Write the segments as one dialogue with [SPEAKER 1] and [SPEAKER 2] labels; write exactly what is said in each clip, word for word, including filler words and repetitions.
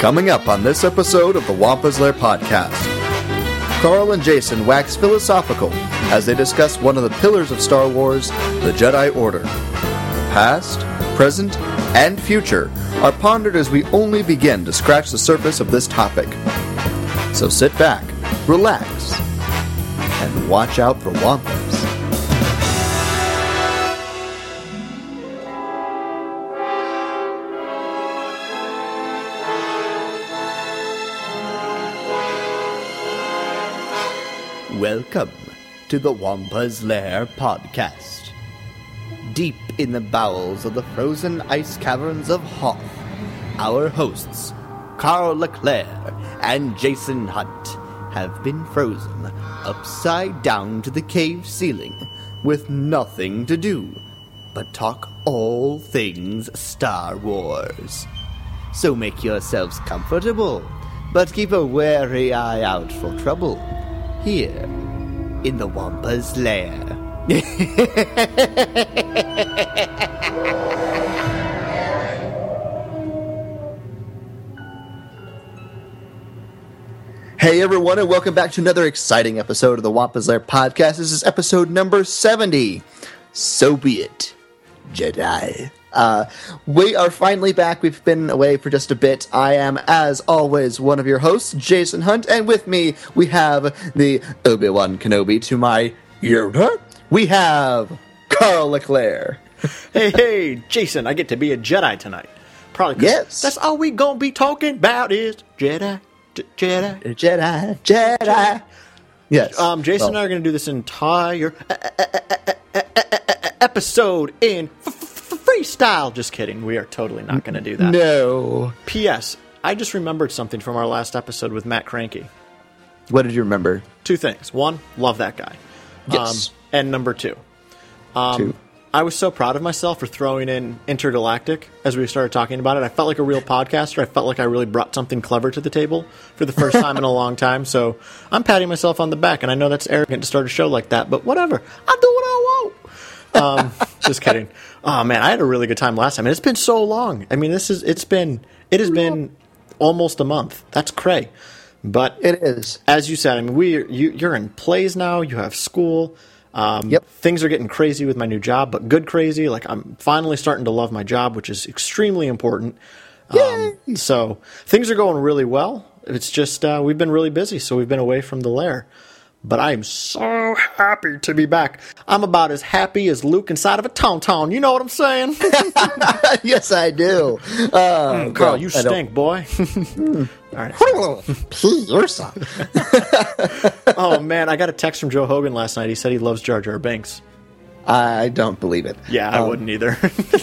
[SPEAKER 1] Coming up on this episode of the Wampa's Lair podcast, Carl and Jason wax philosophical as they discuss one of the pillars of Star Wars, the Jedi Order. Past, present, and future are pondered as we only begin to scratch the surface of this topic. So sit back, relax, and watch out for Wampas. Welcome to the Wampa's Lair podcast. Deep in the bowels of the frozen ice caverns of Hoth, our hosts, Carl Leclerc and Jason Hunt, have been frozen upside down to the cave ceiling with nothing to do but talk all things Star Wars. So make yourselves comfortable, but keep a wary eye out for trouble here in the Wampa's Lair. Hey everyone, and welcome back to another exciting episode of the Wampa's Lair podcast. This is episode number seventy. So be it, Jedi. Uh, we are finally back. We've been away for just a bit. I am, as always, one of your hosts, Jason Hunt, and with me we have the Obi-Wan Kenobi to my Yoda. We have Carl Leclerc.
[SPEAKER 2] Hey, hey, Jason, I get to be a Jedi tonight. Probably 'cause
[SPEAKER 1] yes.
[SPEAKER 2] That's all we gonna be talking about is Jedi, J- Jedi,
[SPEAKER 1] Jedi, Jedi. Yes.
[SPEAKER 2] Um, Jason
[SPEAKER 1] well.
[SPEAKER 2] and I are gonna do this entire episode in f- f- freestyle. Just kidding. We are totally not gonna do that.
[SPEAKER 1] No.
[SPEAKER 2] P S. I just remembered something from our last episode with Matt Cranky.
[SPEAKER 1] What did you remember?
[SPEAKER 2] Two things. One, love that guy.
[SPEAKER 1] Yes.
[SPEAKER 2] Um, and number two, um,
[SPEAKER 1] two.
[SPEAKER 2] I was so proud of myself for throwing in Intergalactic as we started talking about it. I felt like a real podcaster. I felt like I really brought something clever to the table for the first time in a long time. So I'm patting myself on the back, and I know that's arrogant to start a show like that, but whatever. I'll do what I want. Um, just kidding. Oh man, I had a really good time last time. And it's been so long. I mean, this is it's been it has been almost a month. That's cray. But
[SPEAKER 1] it is,
[SPEAKER 2] as you said. I mean, we you, you're in plays now. You have school. Um,
[SPEAKER 1] yep.
[SPEAKER 2] Things are getting crazy with my new job, but good crazy. Like I'm finally starting to love my job, which is extremely important. Um, so things are going really well. It's just uh, we've been really busy, so we've been away from the lair. But I am so happy to be back. I'm about as happy as Luke inside of a tauntaun. You know what I'm saying?
[SPEAKER 1] Yes, I do. Uh,
[SPEAKER 2] mm, Carl,
[SPEAKER 1] well,
[SPEAKER 2] you stink, boy. All right.
[SPEAKER 1] You're something.
[SPEAKER 2] Oh, man, I got a text from Joe Hogan last night. He said he loves Jar Jar Binks.
[SPEAKER 1] I don't believe it.
[SPEAKER 2] Yeah, I
[SPEAKER 1] um,
[SPEAKER 2] wouldn't either.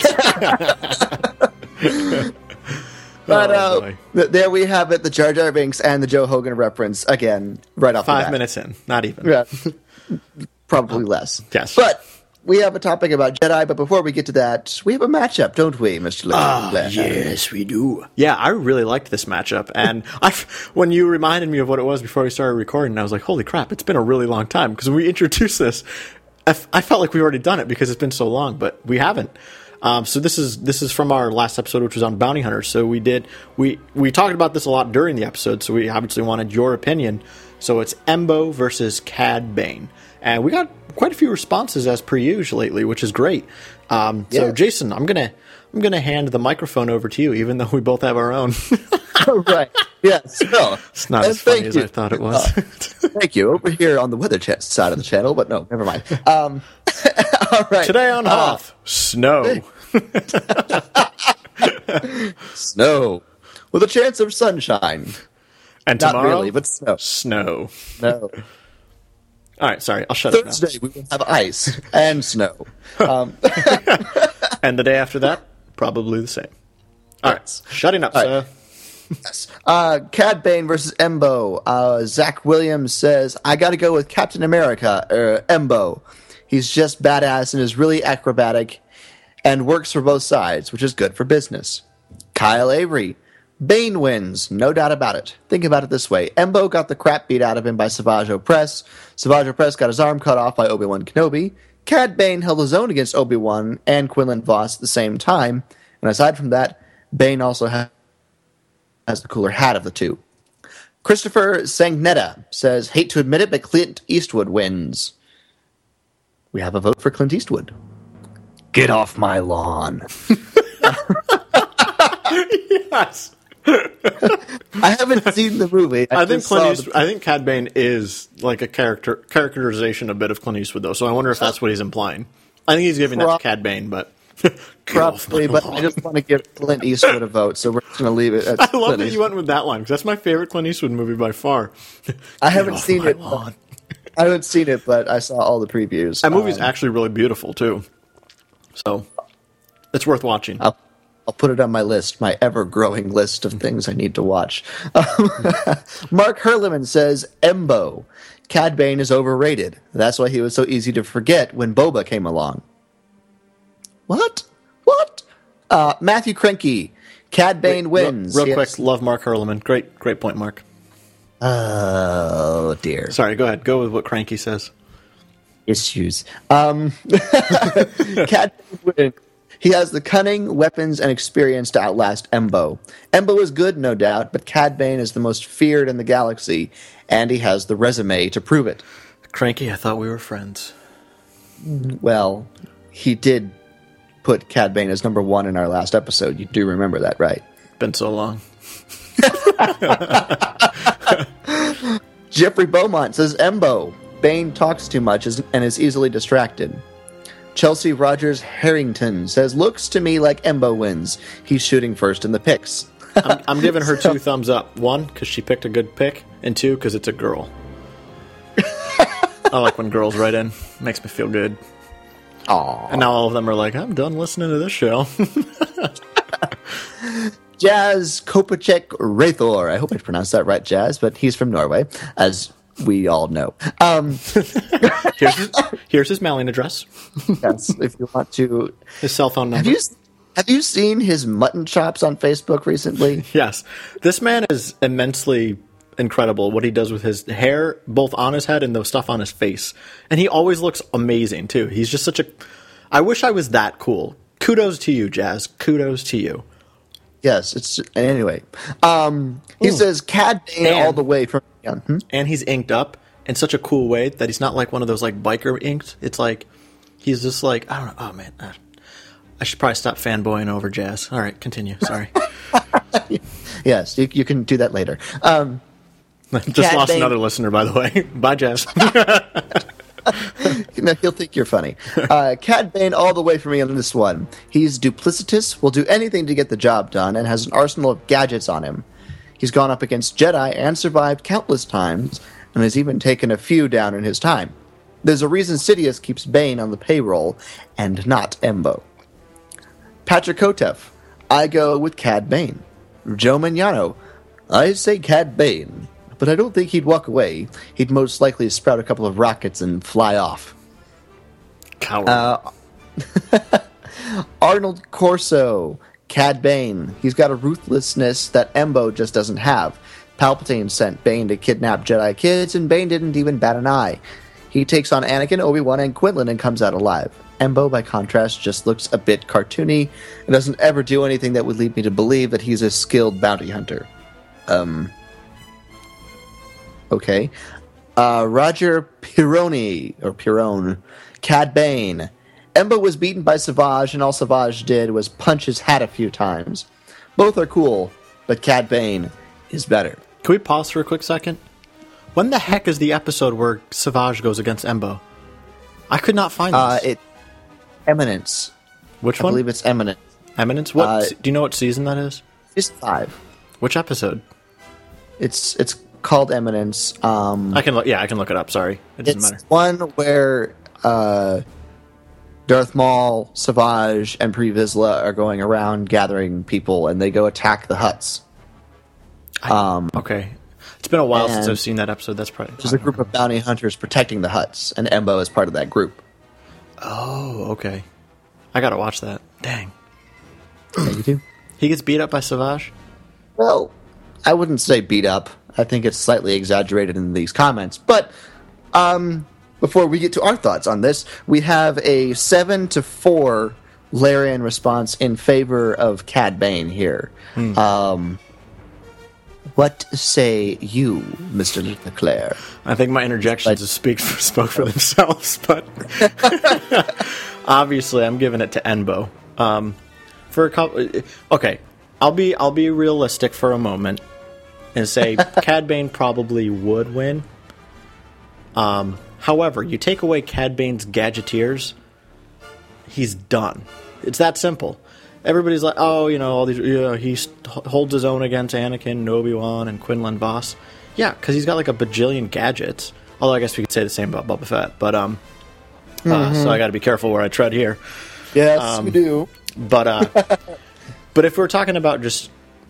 [SPEAKER 1] But
[SPEAKER 2] oh,
[SPEAKER 1] uh, th- there we have it, the Jar Jar Binks and the Joe Hogan reference, again, right off the bat.
[SPEAKER 2] Five minutes in, not even.
[SPEAKER 1] Yeah. Probably less.
[SPEAKER 2] Yes.
[SPEAKER 1] But we have a topic about Jedi, but before we get to that, we have a matchup, don't we, Mister
[SPEAKER 2] Ah,
[SPEAKER 1] Leclerc?
[SPEAKER 2] yes, we do. Yeah, I really liked this matchup, and I, when you reminded me of what it was before we started recording, I was like, holy crap, it's been a really long time, because when we introduced this, I, f- I felt like we've already done it because it's been so long, but we haven't. Um, so this is this is from our last episode, which was on bounty hunters. So we did we we talked about this a lot during the episode. So we obviously wanted your opinion. So it's Embo versus Cad Bane, and we got quite a few responses as per usual lately, which is great. Um, so
[SPEAKER 1] yeah.
[SPEAKER 2] Jason, I'm gonna I'm gonna hand the microphone over to you, even though we both have our own.
[SPEAKER 1] Right. Yes. No.
[SPEAKER 2] It's not
[SPEAKER 1] And
[SPEAKER 2] as funny
[SPEAKER 1] thank
[SPEAKER 2] as
[SPEAKER 1] you.
[SPEAKER 2] I thought it was.
[SPEAKER 1] Uh, thank you. Over here on the weather ch- side of the channel, but no, never mind. Um, all right.
[SPEAKER 2] Today on
[SPEAKER 1] uh,
[SPEAKER 2] Hoth, snow.
[SPEAKER 1] Snow. With a chance of sunshine.
[SPEAKER 2] And
[SPEAKER 1] Not
[SPEAKER 2] tomorrow,
[SPEAKER 1] really, but snow.
[SPEAKER 2] snow.
[SPEAKER 1] No.
[SPEAKER 2] All right, sorry, I'll shut up now.
[SPEAKER 1] Thursday we will have ice and snow. Um,
[SPEAKER 2] And the day after that, probably the same. All right, shutting up,
[SPEAKER 1] All
[SPEAKER 2] sir.
[SPEAKER 1] right. Yes. Uh, Cad Bane versus Embo. Uh, Zach Williams says, I gotta go with Captain America, er, Embo. He's just badass and is really acrobatic and works for both sides, which is good for business. Kyle Avery. Bane wins, no doubt about it. Think about it this way. Embo got the crap beat out of him by Savage Opress. Savage Opress got his arm cut off by Obi-Wan Kenobi. Cad Bane held his own against Obi-Wan and Quinlan Vos at the same time. And aside from that, Bane also had has the cooler hat of the two. Christopher Sangnetta says, hate to admit it, but Clint Eastwood wins. We have a vote for Clint Eastwood. Get off my lawn.
[SPEAKER 2] Yes.
[SPEAKER 1] I haven't seen the movie. I,
[SPEAKER 2] I think Clint Eastwood,
[SPEAKER 1] the...
[SPEAKER 2] I think Cad Bane is like a character characterization a bit of Clint Eastwood, though. So I wonder if that's what he's implying. I think he's giving Pro- that to Cad Bane, but
[SPEAKER 1] probably. But I just want to give Clint Eastwood a vote, so we're just going to leave it. At
[SPEAKER 2] I love
[SPEAKER 1] Clint
[SPEAKER 2] that
[SPEAKER 1] Eastwood.
[SPEAKER 2] you went with that line because that's my favorite Clint Eastwood movie by far.
[SPEAKER 1] I haven't seen it. But, I haven't seen it, but I saw all the previews.
[SPEAKER 2] That movie's
[SPEAKER 1] um,
[SPEAKER 2] actually really beautiful too, so it's worth watching.
[SPEAKER 1] I'll, I'll put it on my list, my ever-growing list of things I need to watch. Mark Herleman says, Embo. Cad Bane is overrated. That's why he was so easy to forget when Boba came along. What? What? Uh, Matthew Krenke. Cad Bane
[SPEAKER 2] Wait,
[SPEAKER 1] wins.
[SPEAKER 2] Real, real
[SPEAKER 1] yes.
[SPEAKER 2] quick, love Mark Herleman. Great, great point, Mark.
[SPEAKER 1] Oh, dear.
[SPEAKER 2] Sorry, go ahead. Go with what Cranky says.
[SPEAKER 1] Issues. Um, Cad Bane wins. He has the cunning, weapons, and experience to outlast Embo. Embo is good, no doubt, but Cad Bane is the most feared in the galaxy, and he has the resume to prove it.
[SPEAKER 2] Cranky, I thought we were friends.
[SPEAKER 1] Well, he did put Cad Bane as number one in our last episode. You do remember that, right?
[SPEAKER 2] Been so long.
[SPEAKER 1] Jeffrey Beaumont says, Embo. Bane talks too much and is easily distracted. Chelsea Rogers Harrington says, looks to me like Embo wins. He's shooting first in the picks.
[SPEAKER 2] I'm, I'm giving her two thumbs up. One, because she picked a good pick, and two, because it's a girl. I like when girls write in. Makes me feel good.
[SPEAKER 1] Aww.
[SPEAKER 2] And now all of them are like, I'm done listening to this show.
[SPEAKER 1] Jazz Kopacek Rathor. I hope I pronounced that right, Jazz, but he's from Norway, as we all know. Um,
[SPEAKER 2] here's, his, here's his mailing address.
[SPEAKER 1] Yes, if you want to.
[SPEAKER 2] His cell phone number.
[SPEAKER 1] Have you, have you seen his mutton chops on Facebook recently?
[SPEAKER 2] Yes. This man is immensely incredible, what he does with his hair, both on his head and the stuff on his face. And he always looks amazing, too. He's just such a... I wish I was that cool. Kudos to you, Jazz. Kudos to you.
[SPEAKER 1] Yes, it's... Anyway. Um, he Ooh. says, Cad Bane all the way from... Yeah, hmm?
[SPEAKER 2] And he's inked up in such a cool way that he's not like one of those like biker inks. It's like... He's just like... I don't know. Oh, man. I should probably stop fanboying over Jazz. All right, continue. Sorry.
[SPEAKER 1] Yes, you, you can do that later. Um...
[SPEAKER 2] Just
[SPEAKER 1] Cad
[SPEAKER 2] lost
[SPEAKER 1] Bane.
[SPEAKER 2] Another listener, by the way. Bye, Jazz.
[SPEAKER 1] He'll think you're funny. Uh, Cad Bane all the way for me on this one. He's duplicitous, will do anything to get the job done, and has an arsenal of gadgets on him. He's gone up against Jedi and survived countless times, and has even taken a few down in his time. There's a reason Sidious keeps Bane on the payroll, and not Embo. Patrick Kotev. I go with Cad Bane. Joe Magnano. I say Cad Bane. But I don't think he'd walk away. He'd most likely sprout a couple of rockets and fly off.
[SPEAKER 2] Coward.
[SPEAKER 1] Uh, Arnold Corso, Cad Bane. He's got a ruthlessness that Embo just doesn't have. Palpatine sent Bane to kidnap Jedi kids, and Bane didn't even bat an eye. He takes on Anakin, Obi-Wan, and Quinlan and comes out alive. Embo, by contrast, just looks a bit cartoony and doesn't ever do anything that would lead me to believe that he's a skilled bounty hunter. Um... Okay. Uh, Roger Pironi, or Pirone, Cad Bane. Embo was beaten by Savage, and all Savage did was punch his hat a few times. Both are cool, but Cad Bane is better.
[SPEAKER 2] Can we pause for a quick second? When the heck is the episode where Savage goes against Embo? I could not find this.
[SPEAKER 1] Uh, it, Eminence.
[SPEAKER 2] Which
[SPEAKER 1] I
[SPEAKER 2] one?
[SPEAKER 1] I believe it's Eminence.
[SPEAKER 2] Eminence? What?
[SPEAKER 1] Uh,
[SPEAKER 2] do you know what season that is?
[SPEAKER 1] It's five.
[SPEAKER 2] Which episode?
[SPEAKER 1] It's it's called Eminence. Um,
[SPEAKER 2] I can look. Yeah, I can look it up. Sorry, it doesn't
[SPEAKER 1] it's
[SPEAKER 2] matter.
[SPEAKER 1] One where uh, Darth Maul, Savage, and Pre Vizsla are going around gathering people, and they go attack the Hutts.
[SPEAKER 2] Um, I, okay, it's been a while since I've seen that episode. That's probably
[SPEAKER 1] there's a group of bounty hunters protecting the Hutts, and Embo is part of that group.
[SPEAKER 2] Oh, okay. I gotta watch that. Dang.
[SPEAKER 1] Yeah, you do.
[SPEAKER 2] He gets beat up by Savage?
[SPEAKER 1] Well, I wouldn't say beat up. I think it's slightly exaggerated in these comments. But um, before we get to our thoughts on this, we have a seven to four Larian response in favor of Cad Bane here. Hmm. Um, What say you, Mister Leclerc?
[SPEAKER 2] I think my interjections but, speak for, spoke for themselves, but obviously I'm giving it to Embo. Um, for a couple, okay, I'll be I'll be realistic for a moment and say Cad Bane probably would win. Um, however, you take away Cad Bane's gadgeteers, he's done. It's that simple. Everybody's like, oh, you know, all these. Yeah, he holds his own against Anakin, and Obi-Wan, and Quinlan Vos. Yeah, because he's got like a bajillion gadgets. Although I guess we could say the same about Boba Fett. But um, mm-hmm. uh, so I got to be careful where I tread here.
[SPEAKER 1] Yes,
[SPEAKER 2] um,
[SPEAKER 1] we do.
[SPEAKER 2] But uh, but if we're talking about just,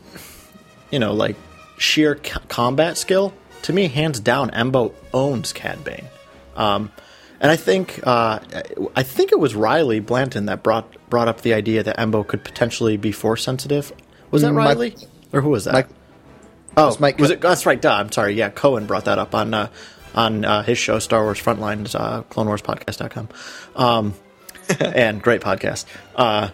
[SPEAKER 2] you know, like sheer c- combat skill, to me, hands down, Embo owns Cad Bane. Um, and I think uh, I think it was Riley Blanton that brought brought up the idea that Embo could potentially be force sensitive. Was that
[SPEAKER 1] Mike,
[SPEAKER 2] Riley or who was that?
[SPEAKER 1] Mike,
[SPEAKER 2] oh,
[SPEAKER 1] Mike
[SPEAKER 2] was it? That's right. Duh, I'm sorry. Yeah, Cohen brought that up on uh, on uh, his show, Star Wars Frontlines, uh, Clone Wars Podcast dot com, um, and great podcast. Uh,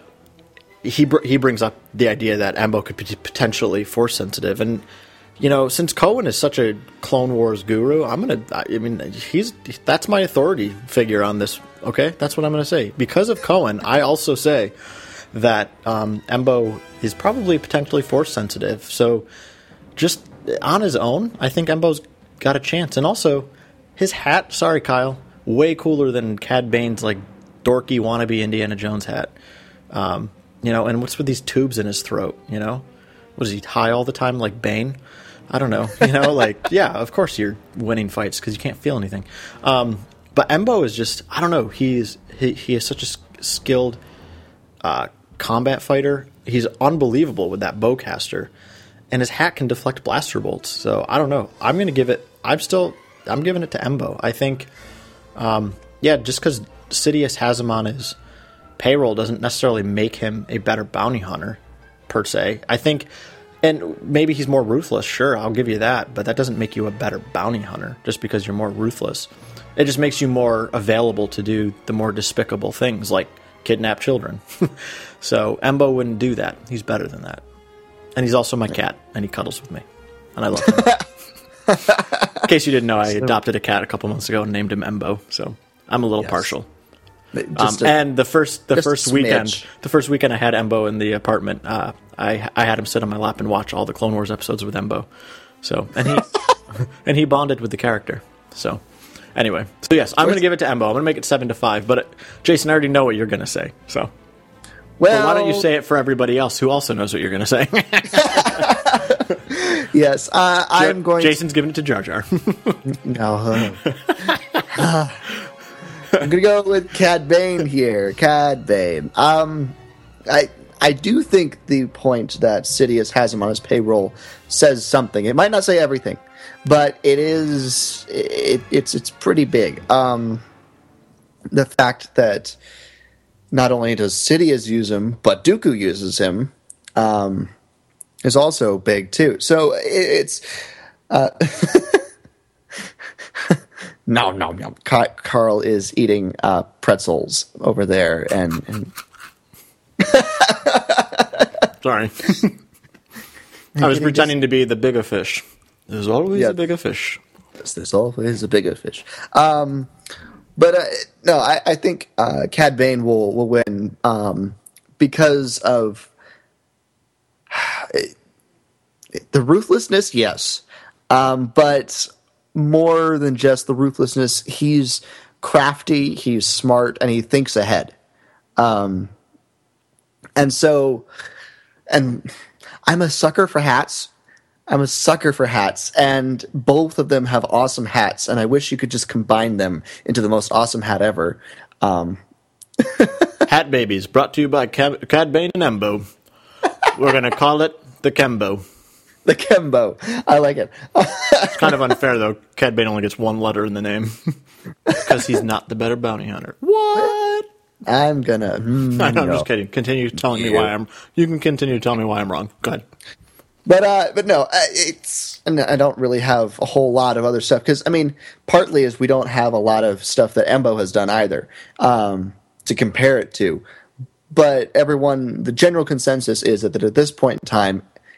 [SPEAKER 2] he br- he brings up the idea that Embo could be potentially force sensitive, and you know, since Cohen is such a Clone Wars guru, I'm gonna. I mean, he's that's my authority figure on this. Okay, that's what I'm gonna say. Because of Cohen, I also say that um, Embo is probably potentially force sensitive. So, just on his own, I think Embo's got a chance. And also, his hat. Sorry, Kyle. Way cooler than Cad Bane's like dorky wannabe Indiana Jones hat. Um, you know, and what's with these tubes in his throat? You know, was he high all the time like Bane? I don't know. You know, like, yeah, of course you're winning fights because you can't feel anything. Um, but Embo is just, I don't know. He's he, he is such a skilled uh, combat fighter. He's unbelievable with that bowcaster, and his hat can deflect blaster bolts. So I don't know. I'm going to give it. I'm still. I'm giving it to Embo. I think. Um, yeah, just because Sidious has him on his payroll doesn't necessarily make him a better bounty hunter per se. I think. And maybe he's more ruthless, sure, I'll give you that, but that doesn't make you a better bounty hunter just because you're more ruthless. It just makes you more available to do the more despicable things, like kidnap children. So Embo wouldn't do that. He's better than that. And he's also my cat, and he cuddles with me. And I love him. In case you didn't know, I adopted a cat a couple months ago and named him Embo, so I'm a little yes. partial. Um, a, and the first the first weekend, the first weekend I had Embo in the apartment, uh, I I had him sit on my lap and watch all the Clone Wars episodes with Embo. So and he and he bonded with the character. So anyway, so yes, I'm going to give it to Embo. I'm going to make it seven to five. But uh, Jason, I already know what you're going to say. So well, why don't you say it for everybody else who also knows what you're going to say?
[SPEAKER 1] Yes, uh, I'm going.
[SPEAKER 2] Jason's giving it to Jar Jar.
[SPEAKER 1] No. Uh, I'm gonna go with Cad Bane here. Cad Bane. Um, I I do think the point that Sidious has him on his payroll says something. It might not say everything, but it is it, it's it's pretty big. Um, the fact that not only does Sidious use him, but Dooku uses him, um, is also big too. So it, it's. Uh, No, no, no. Carl is eating uh, pretzels over there, and, and...
[SPEAKER 2] sorry, I was pretending just... to be the bigger fish. There's always yeah. a bigger fish.
[SPEAKER 1] Yes, there's always a bigger fish. Um, but uh, no, I, I think uh, Cad Bane will will win um, because of the ruthlessness. Yes, um, but. More than just the ruthlessness, he's crafty, he's smart, and he thinks ahead. Um, and so, and I'm a sucker for hats. I'm a sucker for hats, and both of them have awesome hats, and I wish you could just combine them into the most awesome hat ever. Um,
[SPEAKER 2] Hat Babies, brought to you by Cad, Cad Bane and Embo. We're going to call it the Kembo.
[SPEAKER 1] The Kembo. I like it.
[SPEAKER 2] It's kind of unfair, though. Cad Bane only gets one letter in the name. Because he's not the better bounty hunter. What?
[SPEAKER 1] I'm gonna... Mm,
[SPEAKER 2] I know, I'm
[SPEAKER 1] no.
[SPEAKER 2] just kidding. Continue telling me why I'm... You can continue telling me why I'm wrong. Go ahead.
[SPEAKER 1] But, uh, but no, it's... And I don't really have a whole lot of other stuff. Because, I mean, partly is we don't have a lot of stuff that Embo has done either um, to compare it to. But everyone... The general consensus is that, that at this point in time...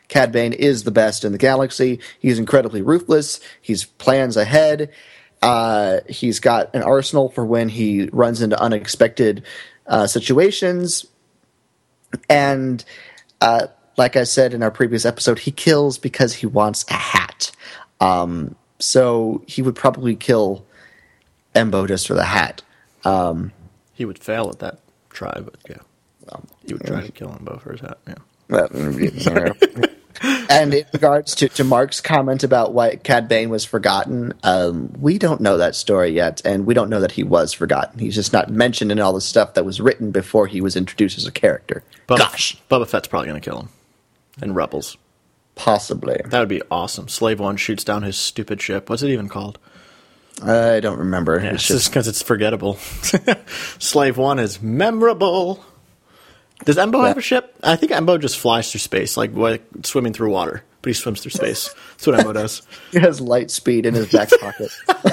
[SPEAKER 1] Cad Bane is the best in the galaxy. He's incredibly ruthless. He's plans ahead. Uh, he's got an arsenal for when he runs into unexpected uh, situations. And uh, like I said in our previous episode, he kills because he wants a hat. Um, so he would probably kill Embo just for the hat. Um,
[SPEAKER 2] he would fail at that try, but yeah.
[SPEAKER 1] Well,
[SPEAKER 2] he would try yeah. to kill Embo for his hat, yeah.
[SPEAKER 1] Well, you know. And in regards to, to Mark's comment about why Cad Bane was forgotten, um, we don't know that story yet, and we don't know that he was forgotten. He's just not mentioned in all the stuff that was written before he was introduced as a character.
[SPEAKER 2] Bubba,
[SPEAKER 1] Gosh.
[SPEAKER 2] Boba Fett's probably going to kill him. And Rebels.
[SPEAKER 1] Possibly.
[SPEAKER 2] That would be awesome. Slave One shoots down his stupid ship. What's it even called?
[SPEAKER 1] I don't remember.
[SPEAKER 2] Yeah, it's just because it's forgettable. Slave One is memorable. Does Embo yeah. have a ship? I think Embo just flies through space, like, like swimming through water. But he swims through space. That's what Embo does.
[SPEAKER 1] He has light speed in his back pocket.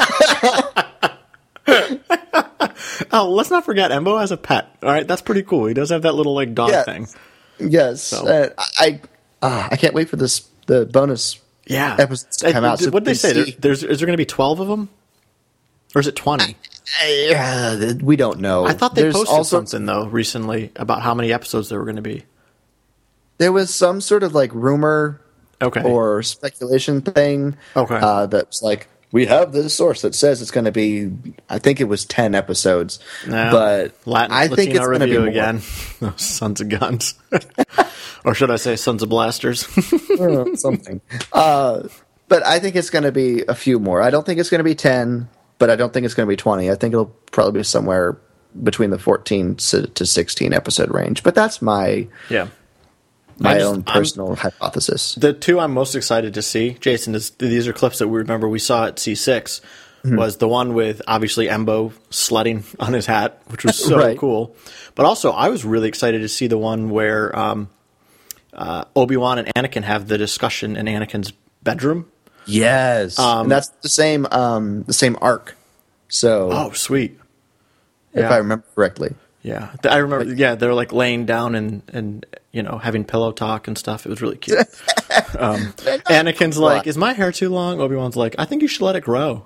[SPEAKER 2] Oh, let's not forget, Embo has a pet. All right, that's pretty cool. He does have that little like dog
[SPEAKER 1] yeah.
[SPEAKER 2] thing.
[SPEAKER 1] Yes, so. uh, I uh, I can't wait for this the bonus
[SPEAKER 2] yeah.
[SPEAKER 1] episodes to come
[SPEAKER 2] I,
[SPEAKER 1] out. So
[SPEAKER 2] what did they say? There, there's is there going to be twelve of them, or is it twenty?
[SPEAKER 1] Uh, we don't know.
[SPEAKER 2] I thought they
[SPEAKER 1] There's
[SPEAKER 2] posted
[SPEAKER 1] also,
[SPEAKER 2] something though recently about how many episodes there were going to be.
[SPEAKER 1] There was some sort of like rumor,
[SPEAKER 2] okay,
[SPEAKER 1] or speculation thing.
[SPEAKER 2] Okay,
[SPEAKER 1] uh, that's like we have this source that says it's going to be. I think it was ten episodes,
[SPEAKER 2] no,
[SPEAKER 1] but
[SPEAKER 2] Latin,
[SPEAKER 1] I think
[SPEAKER 2] Latino
[SPEAKER 1] it's going to be more.
[SPEAKER 2] again. Those sons of guns, or should I say, sons of blasters?
[SPEAKER 1] Something. Uh, but I think it's going to be a few more. I don't think it's going to be ten. But I don't think it's going to be twenty. I think it'll probably be somewhere between the fourteen to sixteen episode range. But that's my
[SPEAKER 2] yeah
[SPEAKER 1] my
[SPEAKER 2] just,
[SPEAKER 1] own personal
[SPEAKER 2] I'm,
[SPEAKER 1] hypothesis.
[SPEAKER 2] The two I'm most excited to see, Jason, is, these are clips that we remember we saw at C six, mm-hmm. was the one with obviously Embo sledding on his hat, which was so
[SPEAKER 1] right.
[SPEAKER 2] cool. But also, I was really excited to see the one where um, uh, Obi-Wan and Anakin have the discussion in Anakin's bedroom.
[SPEAKER 1] Yes, um, and that's the same um, the same arc. So,
[SPEAKER 2] oh, sweet!
[SPEAKER 1] If
[SPEAKER 2] yeah.
[SPEAKER 1] I remember correctly,
[SPEAKER 2] yeah, I remember. But, yeah, they're like laying down and, and you know having pillow talk and stuff. It was really cute. um, Anakin's like, "Is my hair too long?" Obi-Wan's like, "I think you should let it grow."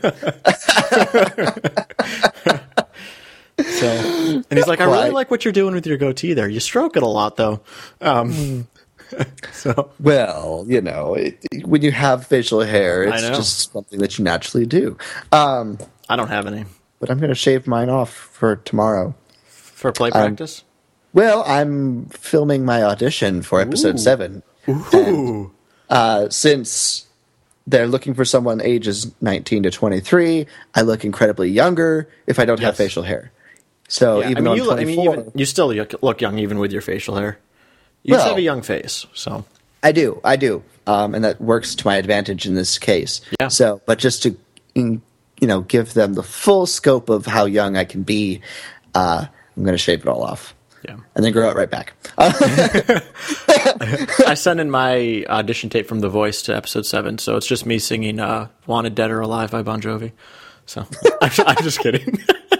[SPEAKER 2] So, and he's like, "I really like what you're doing with your goatee there. You stroke it a lot, though." Um, So
[SPEAKER 1] well, you know, it, when you have facial hair, it's just something that you naturally do. Um,
[SPEAKER 2] I don't have any,
[SPEAKER 1] but I'm going to shave mine off for tomorrow
[SPEAKER 2] for play practice.
[SPEAKER 1] Um, well, I'm filming my audition for episode Ooh. seven.
[SPEAKER 2] Ooh.
[SPEAKER 1] And, uh, since they're looking for someone ages nineteen to twenty-three, I look incredibly younger if I don't yes. have facial hair. So
[SPEAKER 2] yeah,
[SPEAKER 1] even
[SPEAKER 2] I mean,
[SPEAKER 1] though
[SPEAKER 2] you,
[SPEAKER 1] I'm twenty-four,
[SPEAKER 2] I mean, even, you still look young even with your facial hair. You
[SPEAKER 1] well,
[SPEAKER 2] just have a young face, so
[SPEAKER 1] I do, I do, um, and that works to my advantage in this case.
[SPEAKER 2] Yeah.
[SPEAKER 1] So, but just to you know give them the full scope of how young I can be, uh, I'm going to shave it all off.
[SPEAKER 2] Yeah,
[SPEAKER 1] and then grow it right back.
[SPEAKER 2] I sent in my audition tape from The Voice to episode seven, so it's just me singing uh, "Wanted Dead or Alive" by Bon Jovi. So I'm, I'm just kidding.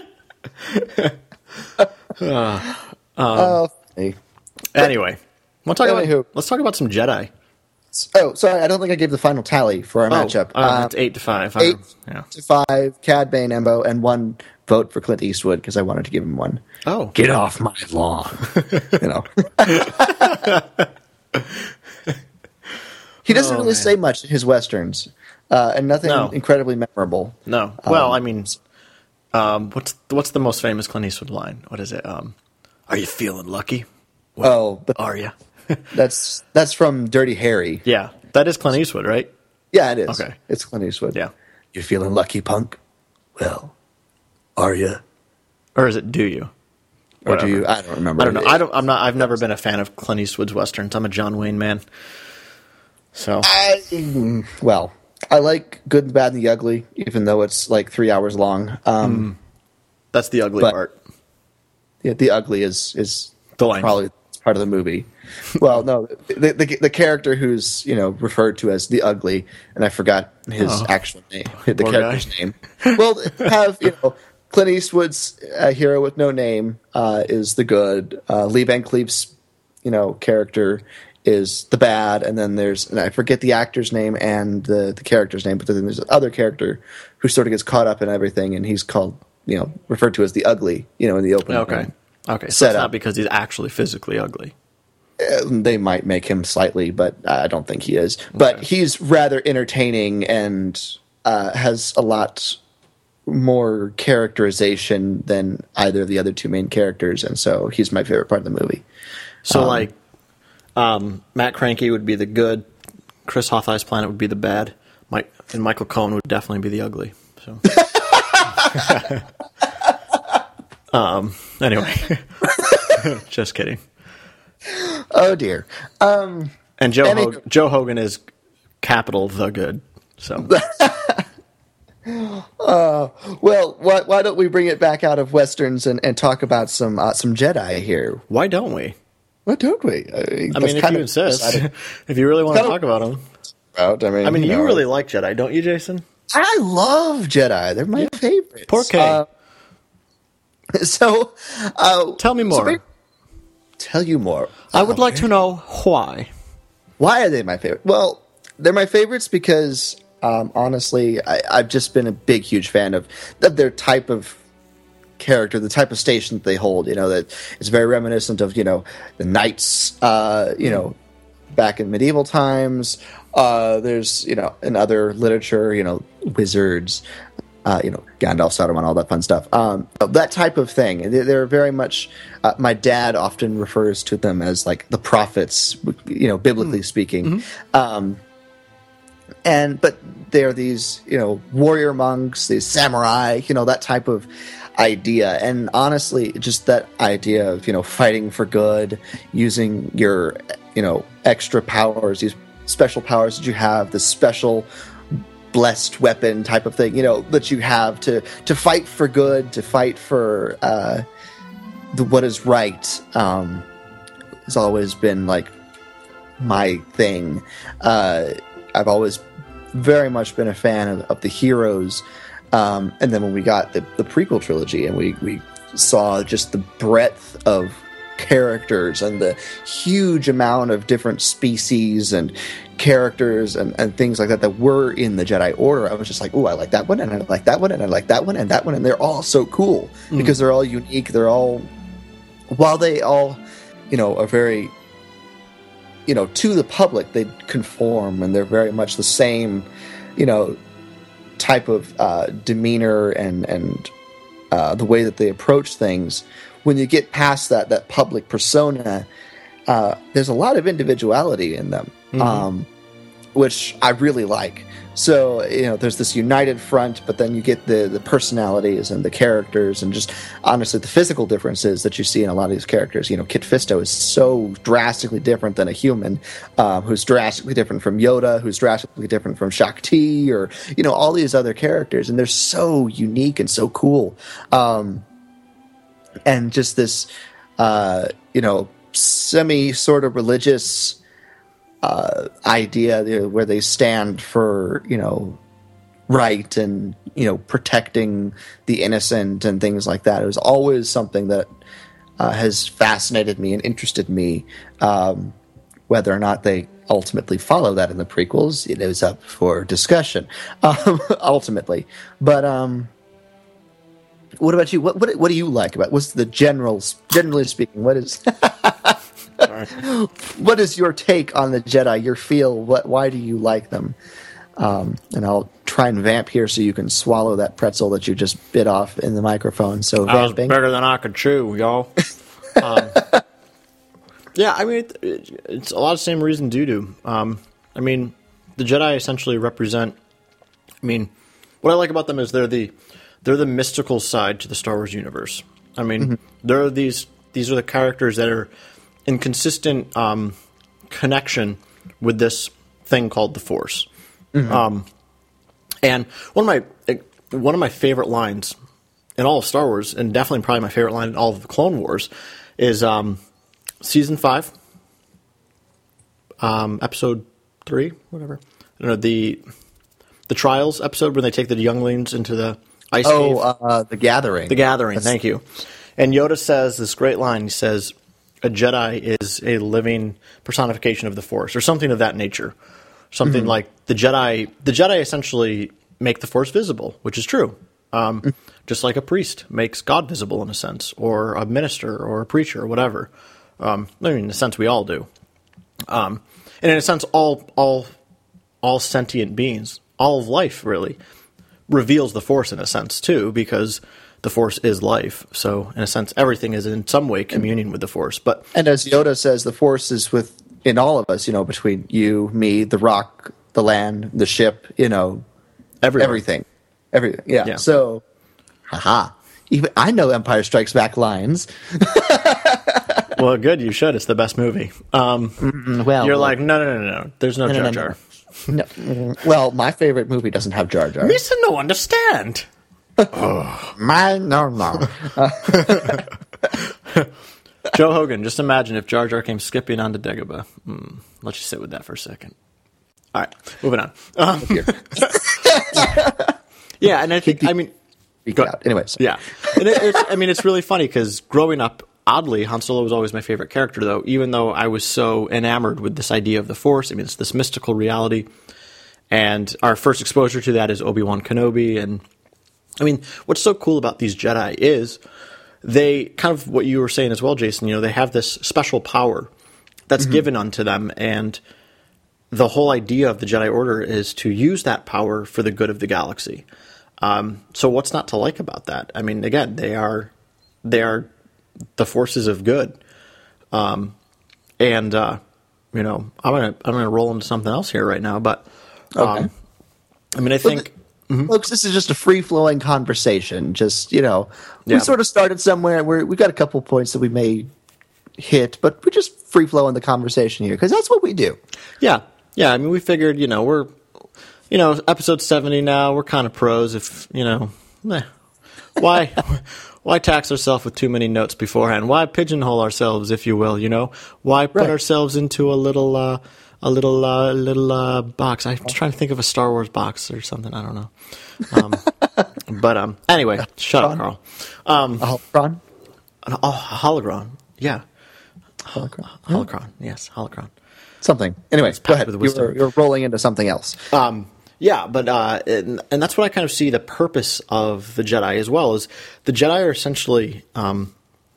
[SPEAKER 2] uh, um,
[SPEAKER 1] oh, hey.
[SPEAKER 2] Anyway. We'll talk
[SPEAKER 1] Anywho.
[SPEAKER 2] about, let's talk about some Jedi.
[SPEAKER 1] Oh, sorry, I don't think I gave the final tally for our
[SPEAKER 2] oh,
[SPEAKER 1] matchup.
[SPEAKER 2] Uh,
[SPEAKER 1] um,
[SPEAKER 2] it's eight to five.
[SPEAKER 1] Eight
[SPEAKER 2] yeah.
[SPEAKER 1] to five, Cad Bane, Embo, and one vote for Clint Eastwood because I wanted to give him one.
[SPEAKER 2] Oh.
[SPEAKER 1] Get off my lawn. You know. He doesn't
[SPEAKER 2] oh,
[SPEAKER 1] really
[SPEAKER 2] man.
[SPEAKER 1] say much in his Westerns, uh, and nothing
[SPEAKER 2] no.
[SPEAKER 1] incredibly memorable.
[SPEAKER 2] No. Well,
[SPEAKER 1] um,
[SPEAKER 2] I mean, um, what's what's the most famous Clint Eastwood line? What is it? Um, Are you feeling lucky? What
[SPEAKER 1] oh, but
[SPEAKER 2] are you?
[SPEAKER 1] that's that's from Dirty Harry.
[SPEAKER 2] Yeah, that is Clint Eastwood, right?
[SPEAKER 1] Yeah, it is.
[SPEAKER 2] Okay,
[SPEAKER 1] it's Clint Eastwood.
[SPEAKER 2] Yeah,
[SPEAKER 1] you feeling lucky, punk? Well, are you?
[SPEAKER 2] Or is it Do You?
[SPEAKER 1] Or Whatever. Do you? I don't remember.
[SPEAKER 2] I don't know. I don't. I'm not. I've never been a fan of Clint Eastwood's westerns. I'm a John Wayne man. So,
[SPEAKER 1] I, well, I like Good, the Bad, and the Ugly, even though it's like three hours long. Um,
[SPEAKER 2] mm, that's the ugly
[SPEAKER 1] but,
[SPEAKER 2] part.
[SPEAKER 1] Yeah, the ugly is is
[SPEAKER 2] the line.
[SPEAKER 1] Probably part of the movie. Well, no, the, the the character who's you know referred to as the ugly, and I forgot his oh, actual name, the character's guy. name. Well, have you know Clint Eastwood's uh, hero with no name uh, is the good. Uh, Lee Van Cleef's you know character
[SPEAKER 3] is the bad, and then there's, and I forget the actor's name and the the character's name, but then there's another character who sort of gets caught up in everything, and he's called, you know, referred to as the ugly, you know, in the opening.
[SPEAKER 2] Okay, okay, so
[SPEAKER 3] Set
[SPEAKER 2] it's
[SPEAKER 3] up.
[SPEAKER 2] not because he's actually physically ugly.
[SPEAKER 3] Uh, They might make him slightly, but I don't think he is. But
[SPEAKER 2] Okay.
[SPEAKER 3] he's rather entertaining and uh, has a lot more characterization than either of the other two main characters, and so he's my favorite part of the movie.
[SPEAKER 2] So
[SPEAKER 3] Um,
[SPEAKER 2] like, um, Matt Cranky would be the good, Chris Hawtheye's Planet would be the bad, Mike and Michael Cohen would definitely be the ugly. So, um, anyway, just kidding.
[SPEAKER 3] Oh dear. Um,
[SPEAKER 2] And Joe
[SPEAKER 3] Any-
[SPEAKER 2] Hog- Joe Hogan is capital the good. So
[SPEAKER 3] well, why, why don't we bring it back out of westerns and, and talk about some uh, some Jedi here?
[SPEAKER 2] why don't we?
[SPEAKER 3] Why don't we? I mean,
[SPEAKER 2] I
[SPEAKER 3] that's
[SPEAKER 2] mean, if
[SPEAKER 3] kind
[SPEAKER 2] you
[SPEAKER 3] of
[SPEAKER 2] insist,
[SPEAKER 3] exciting
[SPEAKER 2] if you really want to
[SPEAKER 3] Kind of-
[SPEAKER 2] talk about them.
[SPEAKER 3] about. I mean,
[SPEAKER 2] I mean, you
[SPEAKER 3] know,
[SPEAKER 2] really like Jedi, don't you, Jason?
[SPEAKER 3] I love Jedi. They're my favorites.
[SPEAKER 2] Poor Kay.
[SPEAKER 3] Uh, so, uh,
[SPEAKER 2] Tell me
[SPEAKER 3] so
[SPEAKER 2] more.
[SPEAKER 3] maybe- tell you more.
[SPEAKER 2] I would like to know why.
[SPEAKER 3] Why are they my favorite? Well, they're my favorites because, um, honestly, I, I've just been a big, huge fan of, of their type of character, the type of station that they hold. You know, that it's very reminiscent of, you know, the knights, uh, you know, back in medieval times. Uh, there's, you know, in other literature, you know, wizards, uh, you know, Gandalf, Saruman, all that fun stuff. Um, that type of thing. They- They're very much. Uh, my dad often refers to them as like the prophets, you know, biblically speaking. Um, and but they're these, you know, warrior monks, these samurai, you know, that type of idea. And honestly, just that idea of, you know, fighting for good, using your, you know, extra powers, these special powers that you have, the special blessed weapon type of thing, you know, that you have to to fight for good, to fight for uh, the, what is right, um, has always been like my thing. Uh, I've always very much been a fan of, of the heroes. Um, and then when we got the, the prequel trilogy and we, we saw just the breadth of characters and the huge amount of different species and characters and, and things like that that were in the Jedi Order, I was just like, ooh, I like that one, and I like that one, and I like that one, and that one, and they're all so cool because they're all unique. They're all, while they all, you know, are very, you know, to the public, they conform and they're very much the same, you know, type of uh, demeanor and and uh, the way that they approach things. When you get past that that public persona, uh, there's a lot of individuality in them, um, which I really like. So, you know, there's this united front, but then you get the the personalities and the characters and just honestly the physical differences that you see in a lot of these characters. You know, Kit Fisto is so drastically different than a human, um, who's drastically different from Yoda, who's drastically different from Shakti, or, you know, all these other characters, and they're so unique and so cool. Um, and just this, uh, you know, semi sort of religious uh, idea, you know, where they stand for, you know, right and, you know, protecting the innocent and things like that. It was always something that uh, has fascinated me and interested me. Um, whether or not they ultimately follow that in the prequels, it is up for discussion, um, ultimately. But um, what about you? What, what what do you like about? What's the general, generally speaking? What is what is your take on the Jedi? Your feel? What? Why do you like them? Um, and I'll try and vamp here so you can swallow that pretzel that you just bit off in the microphone. So
[SPEAKER 2] I was
[SPEAKER 3] vamping.
[SPEAKER 2] better than I could chew, y'all. um, yeah, I mean, it, it, it's a lot of the same reason you do. Um, I mean, the Jedi essentially represent. I mean, what I like about them is they're the they're the mystical side to the Star Wars universe. I mean, mm-hmm. they're these these are the characters that are in consistent um, connection with this thing called the Force. Mm-hmm. Um, and one of my one of my favorite lines in all of Star Wars, and definitely probably my favorite line in all of the Clone Wars, is um, season five, um, episode three, whatever. I don't know, the the Trials episode where they take the younglings into the ice
[SPEAKER 3] oh,
[SPEAKER 2] cave.
[SPEAKER 3] Oh, uh, the Gathering.
[SPEAKER 2] The Gathering.
[SPEAKER 3] That's...
[SPEAKER 2] Thank you. And Yoda says this great line. He says, a Jedi is a living personification of the Force, or something of that nature. Something mm-hmm. like the Jedi. The Jedi essentially make the Force visible, which is true. Um, mm-hmm. Just like a priest makes God visible in a sense, or a minister, or a preacher, or whatever. Um, I mean, in a sense, we all do. Um, and in a sense, all all all sentient beings, all of life, really, reveals the Force in a sense too, because the Force is life. So, in a sense, everything is in some way communing with the Force. But
[SPEAKER 3] and as Yoda says, the Force is within all of us. You know, between you, me, the rock, the land, the ship. You know,
[SPEAKER 2] everywhere.
[SPEAKER 3] everything, everything. Yeah.
[SPEAKER 2] yeah.
[SPEAKER 3] So, haha. Even I know Empire Strikes Back lines.
[SPEAKER 2] Well, good. You should. It's the best movie. Um,
[SPEAKER 3] mm well,
[SPEAKER 2] you're
[SPEAKER 3] well,
[SPEAKER 2] like, no, no, no, no, no. There's no,
[SPEAKER 3] no
[SPEAKER 2] Jar
[SPEAKER 3] no,
[SPEAKER 2] Jar.
[SPEAKER 3] No, no. Well, my favorite movie doesn't have Jar Jar.
[SPEAKER 2] Listen, no understand.
[SPEAKER 3] Oh. My no no.
[SPEAKER 2] Joe Hogan, just imagine if Jar Jar came skipping onto Dagobah. Mm, let's just sit with that for a second. All right, moving on. Um, yeah, and I think I mean,
[SPEAKER 3] go, out. Anyways,
[SPEAKER 2] yeah, and it, it's, I mean, it's really funny because growing up, oddly, Han Solo was always my favorite character, though. Even though I was so enamored with this idea of the Force, I mean, it's this mystical reality, and our first exposure to that is Obi-Wan Kenobi, and I mean, what's so cool about these Jedi is they kind of what you were saying as well, Jason. You know, they have this special power that's mm-hmm. given unto them, and the whole idea of the Jedi Order is to use that power for the good of the galaxy. Um, so, what's not to like about that? I mean, again, they are they are the forces of good, um, and uh, you know, I'm gonna I'm gonna roll into something else here right now, but um,
[SPEAKER 3] okay.
[SPEAKER 2] I mean, I think.
[SPEAKER 3] Well, Mm-hmm. Folks, this is just a free-flowing conversation. Just, you know, we
[SPEAKER 2] yeah.
[SPEAKER 3] sort of started somewhere. We're, we've got a couple points that we may hit, but we're just free-flowing the conversation here because that's what we do.
[SPEAKER 2] Yeah. Yeah. I mean, we figured, you know, we're, you know, episode seventy now. We're kind of pros if, you know, eh, why, why tax ourselves with too many notes beforehand? Why pigeonhole ourselves, if you will, you know? Why put
[SPEAKER 3] right. ourselves
[SPEAKER 2] into a little, uh, a little uh, little uh, box. I'm trying to think of a Star Wars box or something. I don't know. Um, but um, anyway, shut up, Carl. Um,
[SPEAKER 3] a holocron?
[SPEAKER 2] A, a hologron. Yeah.
[SPEAKER 3] Holocron.
[SPEAKER 2] Holocron. Yes, holocron.
[SPEAKER 3] Something. Anyway, go ahead.
[SPEAKER 2] You were,
[SPEAKER 3] you're rolling into something else.
[SPEAKER 2] Um, yeah, but uh, and, and that's what I kind of see the purpose of the Jedi as well is the Jedi are essentially um,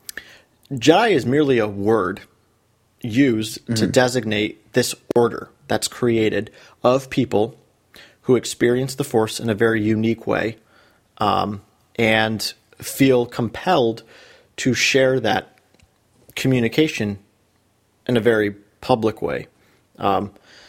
[SPEAKER 2] Jedi is merely a word used mm-hmm. to designate this order that's created of people who experience the Force in a very unique way um, and feel compelled to share that communication in a very public way. Um,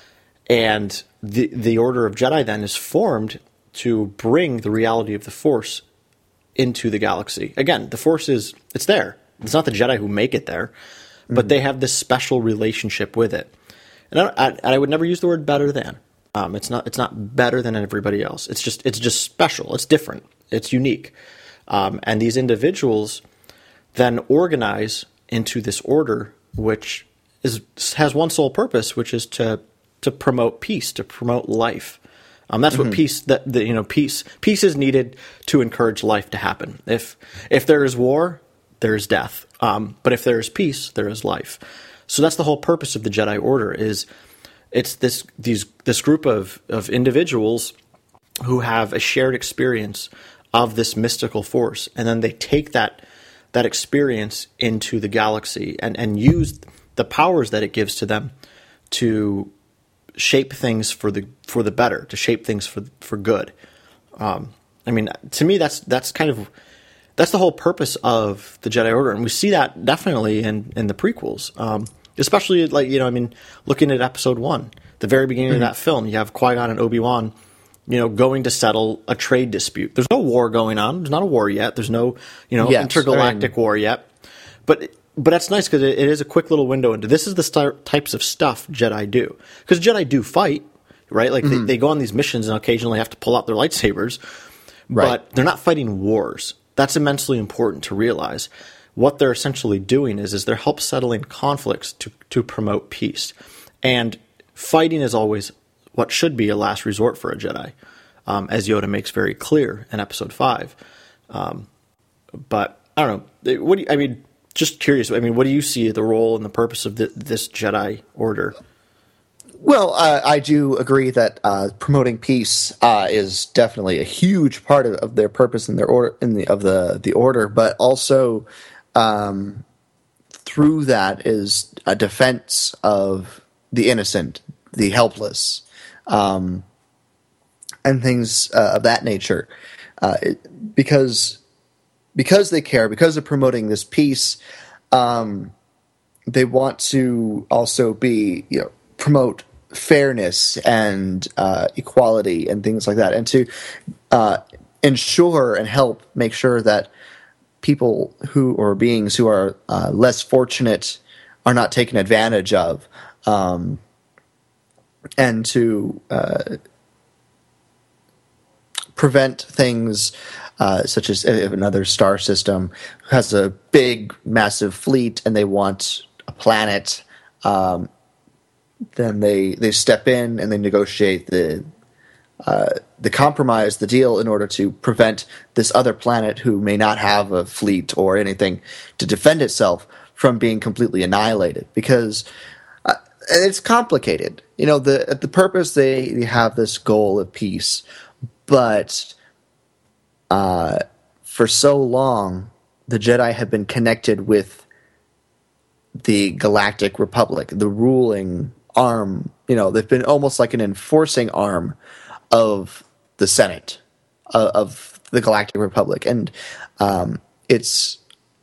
[SPEAKER 2] and the the Order of Jedi then is formed to bring the reality of the Force into the galaxy. Again, the Force is, it's there. It's not the Jedi who make it there, mm-hmm. but they have this special relationship with it. And I, I, I would never use the word better than. Um, it's not. It's not better than everybody else. It's just. It's just special. It's different. It's unique. Um, and these individuals then organize into this order, which is has one sole purpose, which is to to promote peace, to promote life. Um, that's mm-hmm. what peace. That the, you know, peace. Peace is needed to encourage life to happen. If if there is war, there is death. Um, but if there is peace, there is life. So that's the whole purpose of the Jedi Order is it's this these this group of, of individuals who have a shared experience of this mystical force, and then they take that that experience into the galaxy and, and use the powers that it gives to them to shape things for the for the better, to shape things for for good. Um, I mean, to me, that's that's kind of that's the whole purpose of the Jedi Order, and we see that definitely in, in the prequels, um, especially like you know, I mean, looking at Episode One, the very beginning mm-hmm. of that film, you have Qui-Gon and Obi-Wan, you know, going to settle a trade dispute. There's no war going on. There's not a war yet. There's no you know
[SPEAKER 3] yes,
[SPEAKER 2] intergalactic I mean, war yet, but. But that's nice because it, it is a quick little window into this is the st- types of stuff Jedi do. Because Jedi do fight, right? Like mm-hmm. they, they go on these missions and occasionally have to pull out their lightsabers,
[SPEAKER 3] right.
[SPEAKER 2] but they're not fighting wars. That's immensely important to realize. What they're essentially doing is is they're help settling conflicts to to promote peace, and fighting is always what should be a last resort for a Jedi, um, as Yoda makes very clear in Episode Five. Um, but I don't know. What do you, I mean? just curious. I mean, what do you see the role and the purpose of the, this Jedi Order?
[SPEAKER 3] Well, uh, I do agree that uh, promoting peace uh, is definitely a huge part of, of their purpose in their order in the of the the order, but also um, through that is a defense of the innocent, the helpless, um, and things uh, of that nature, uh, it, because because they care, because they're promoting this peace, um, they want to also be you know promote fairness and uh, equality and things like that, and to uh, ensure and help make sure that people who or beings who are uh, less fortunate are not taken advantage of, um, and to uh, prevent things uh, such as if another star system has a big, massive fleet and they want a planet. Um, then they they step in and they negotiate the uh, the compromise, the deal, in order to prevent this other planet who may not have a fleet or anything to defend itself from being completely annihilated. Because uh, it's complicated. You know, the the purpose, they, they have this goal of peace, but uh, for so long, the Jedi have been connected with the Galactic Republic, the ruling arm. You know, they've been almost like an enforcing arm of the Senate, uh, of the Galactic Republic. And um, it's,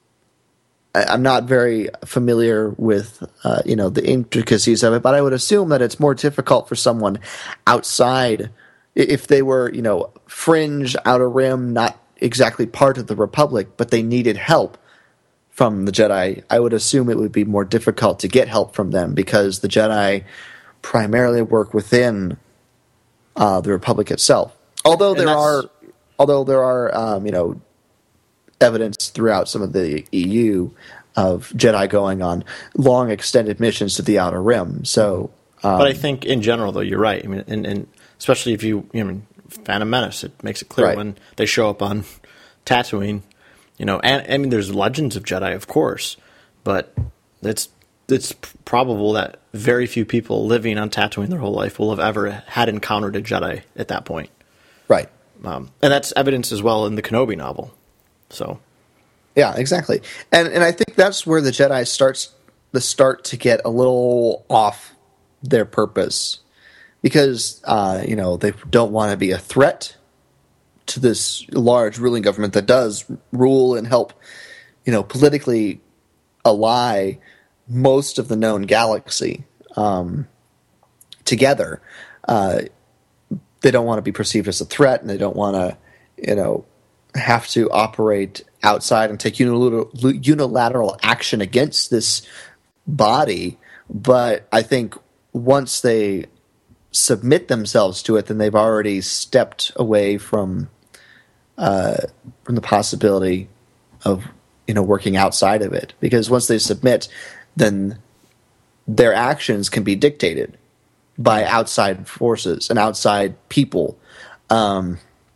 [SPEAKER 3] I, I'm not very familiar with, uh, you know, the intricacies of it, but I would assume that it's more difficult for someone outside, if they were, you know, fringe, outer rim, not exactly part of the Republic, but they needed help from the Jedi. I would assume it would be more difficult to get help from them because the Jedi primarily work within uh, the Republic itself. Although there are, although there are, um, you know, evidence throughout some of the E U of Jedi going on long extended missions to the Outer Rim. So, um,
[SPEAKER 2] but I think in general, though, you're right. I mean, and, and especially if you, you know, Phantom Menace, it makes it clear right. when they show up on Tatooine. You know, and I mean, there's legends of Jedi, of course, but it's it's probable that very few people living on Tatooine their whole life will have ever had encountered a Jedi at that point.
[SPEAKER 3] Right.
[SPEAKER 2] Um, and that's evidence as well in the Kenobi novel. So,
[SPEAKER 3] yeah, exactly. And and I think that's where the Jedi starts the start to get a little off their purpose, because uh, you know, they don't want to be a threat to this large ruling government that does rule and help, you know, politically ally most of the known galaxy um, together. Uh, they don't want to be perceived as a threat, and they don't want to, you know, have to operate outside and take unilateral, unilateral action against this body. But I think once they submit themselves to it, then they've already stepped away from Uh, from the possibility of, you know, working outside of it. Because once they submit, then their actions can be dictated by outside forces and outside people, um,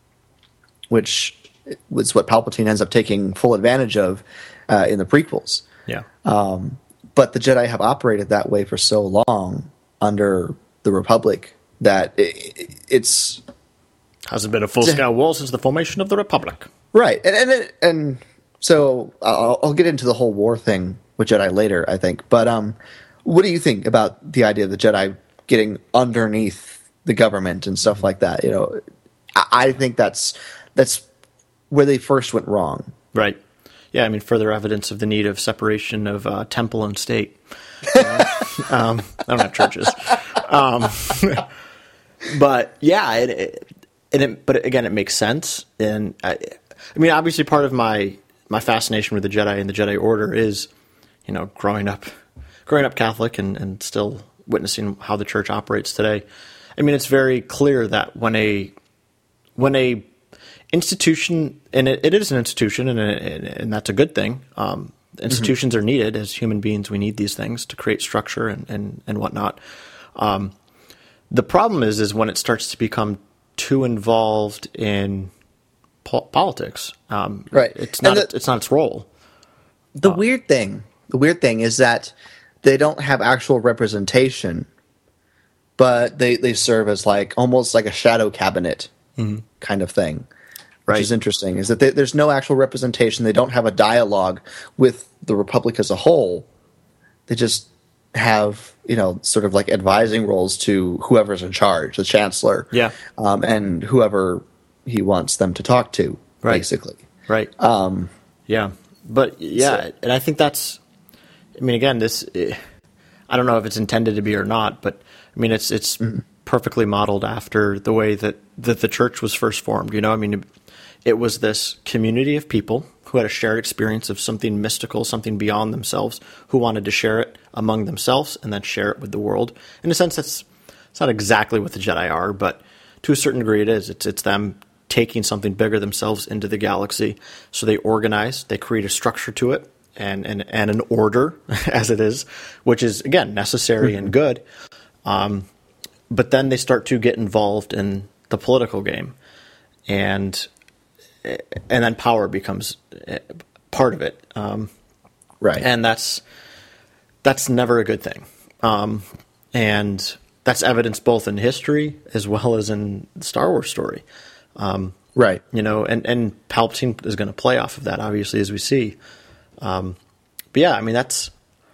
[SPEAKER 3] which was what Palpatine ends up taking full advantage of uh, in the prequels.
[SPEAKER 2] Yeah.
[SPEAKER 3] Um, but the Jedi have operated that way for so long under the Republic that it, it's...
[SPEAKER 2] Hasn't been a full-scale war since the formation of the Republic.
[SPEAKER 3] Right. And and, and so I'll, I'll get into the whole war thing with Jedi later, I think. But um, what do you think about the idea of the Jedi getting underneath the government and stuff like that? You know, I, I think that's that's where they first went wrong.
[SPEAKER 2] Right. Yeah, I mean, further evidence of the need of separation of uh, temple and state. You know? um, I don't have churches. Um, but, yeah, it... it And it, but again, it makes sense. And I, I mean, obviously, part of my my fascination with the Jedi and the Jedi Order is, you know, growing up, growing up Catholic and, and still witnessing how the Church operates today. I mean, it's very clear that when a when a institution, and it, it is an institution, and and, and that's a good thing. Um, institutions mm-hmm. are needed as human beings. We need these things to create structure and and and whatnot. Um, the problem is, is when it starts to become too involved in po- politics. Um,
[SPEAKER 3] right.
[SPEAKER 2] It's not.
[SPEAKER 3] The,
[SPEAKER 2] it's not its role.
[SPEAKER 3] The weird thing, the weird thing is that they don't have actual representation, but they, they serve as like almost like a shadow cabinet mm-hmm. kind of thing, which
[SPEAKER 2] right.
[SPEAKER 3] is interesting. Is that they, there's no actual representation. They don't have a dialogue with the Republic as a whole. They just have, you know, sort of like advising roles to whoever's in charge, the Chancellor,
[SPEAKER 2] yeah,
[SPEAKER 3] um, and whoever he wants them to talk to,
[SPEAKER 2] right.
[SPEAKER 3] basically,
[SPEAKER 2] right,
[SPEAKER 3] um,
[SPEAKER 2] yeah. But yeah,
[SPEAKER 3] so,
[SPEAKER 2] and I think that's, I mean, again, this, I don't know if it's intended to be or not, but I mean, it's it's mm-hmm. perfectly modeled after the way that, that the church was first formed. You know, I mean, it, it was this community of people who had a shared experience of something mystical, something beyond themselves, who wanted to share it among themselves and then share it with the world. In a sense, that's it's not exactly what the Jedi are, but to a certain degree, it is. It's it's them taking something bigger themselves into the galaxy. So they organize, they create a structure to it, and and, and an order, as it is, which is, again, necessary mm-hmm. and good. Um, but then they start to get involved in the political game, and and then power becomes part of it. Um,
[SPEAKER 3] right.
[SPEAKER 2] And that's that's never a good thing. Um, and that's evidenced both in history as well as in the Star Wars story. Um,
[SPEAKER 3] right.
[SPEAKER 2] You know, and, and Palpatine is going to play off of that, obviously, as we see. Um, but yeah, I mean, that's,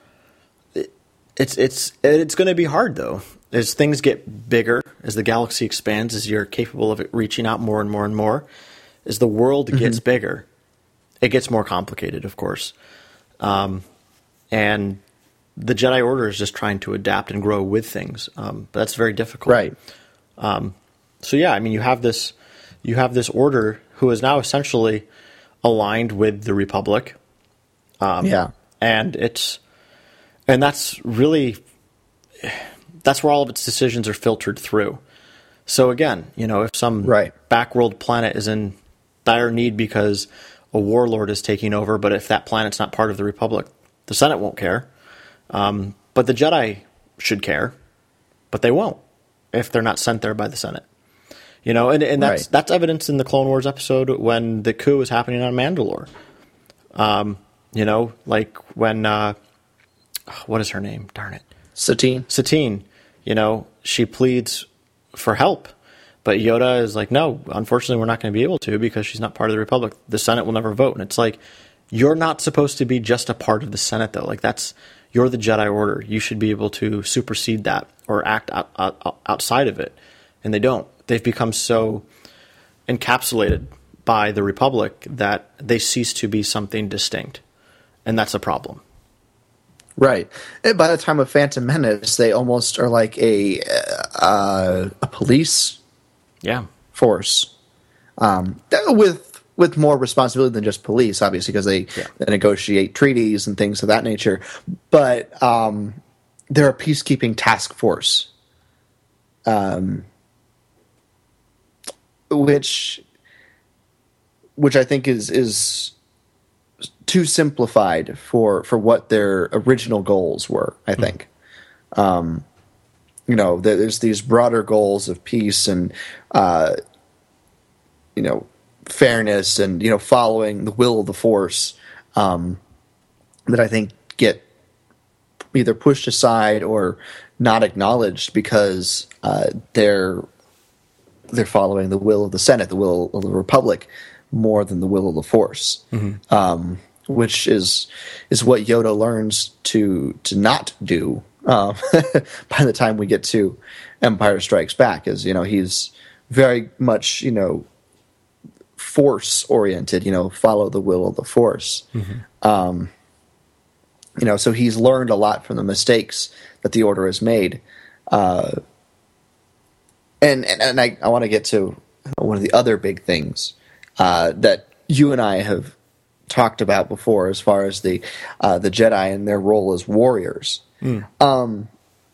[SPEAKER 2] it, it's, it's, it's going to be hard though, as things get bigger, as the galaxy expands, as you're capable of it reaching out more and more and more, as the world mm-hmm. gets bigger, it gets more complicated, of course. Um, and the Jedi Order is just trying to adapt and grow with things. Um, but that's very difficult.
[SPEAKER 3] Right.
[SPEAKER 2] Um, so yeah, I mean, you have this, you have this order who is now essentially aligned with the Republic. Um,
[SPEAKER 3] yeah.
[SPEAKER 2] And it's, and that's really, that's where all of its decisions are filtered through. So again, you know, if some
[SPEAKER 3] right.
[SPEAKER 2] backworld planet is in dire need because a warlord is taking over, but if that planet's not part of the Republic, the Senate won't care. Um, but the Jedi should care, but they won't if they're not sent there by the Senate. You know, and, and that's right. that's evidenced in the Clone Wars episode when the coup is happening on Mandalore. Um, you know, like when, uh, what is her name? Darn it.
[SPEAKER 3] Satine.
[SPEAKER 2] Satine, you know, she pleads for help, but Yoda is like, no, unfortunately we're not going to be able to because she's not part of the Republic. The Senate will never vote. And it's like, you're not supposed to be just a part of the Senate though. Like that's, you're the Jedi Order. You should be able to supersede that or act out, out, outside of it. And they don't. They've become so encapsulated by the Republic that they cease to be something distinct. And that's a problem.
[SPEAKER 3] Right. And by the time of Phantom Menace, they almost are like a uh, a police
[SPEAKER 2] yeah.
[SPEAKER 3] force um, with with more responsibility than just police, obviously, because they,
[SPEAKER 2] yeah.
[SPEAKER 3] they negotiate treaties and things of that nature. But um, they're a peacekeeping task force, um, which which I think is is. too simplified for, for what their original goals were, I think. Mm-hmm. Um, you know, there's these broader goals of peace and, uh, you know, fairness and, you know, following the will of the Force um, that I think get either pushed aside or not acknowledged because uh, they're they're following the will of the Senate, the will of the Republic, more than the will of the Force. Mm-hmm. Um, which is is what Yoda learns to to not do uh, by the time we get to Empire Strikes Back. Is you know he's very much you know Force oriented. You know, follow the will of the Force. Mm-hmm. Um, you know, so he's learned a lot from the mistakes that the Order has made. Uh, and and, and I, I want to get to one of the other big things uh, that you and I have talked about before, as far as the uh, the Jedi and their role as warriors. Mm. Um,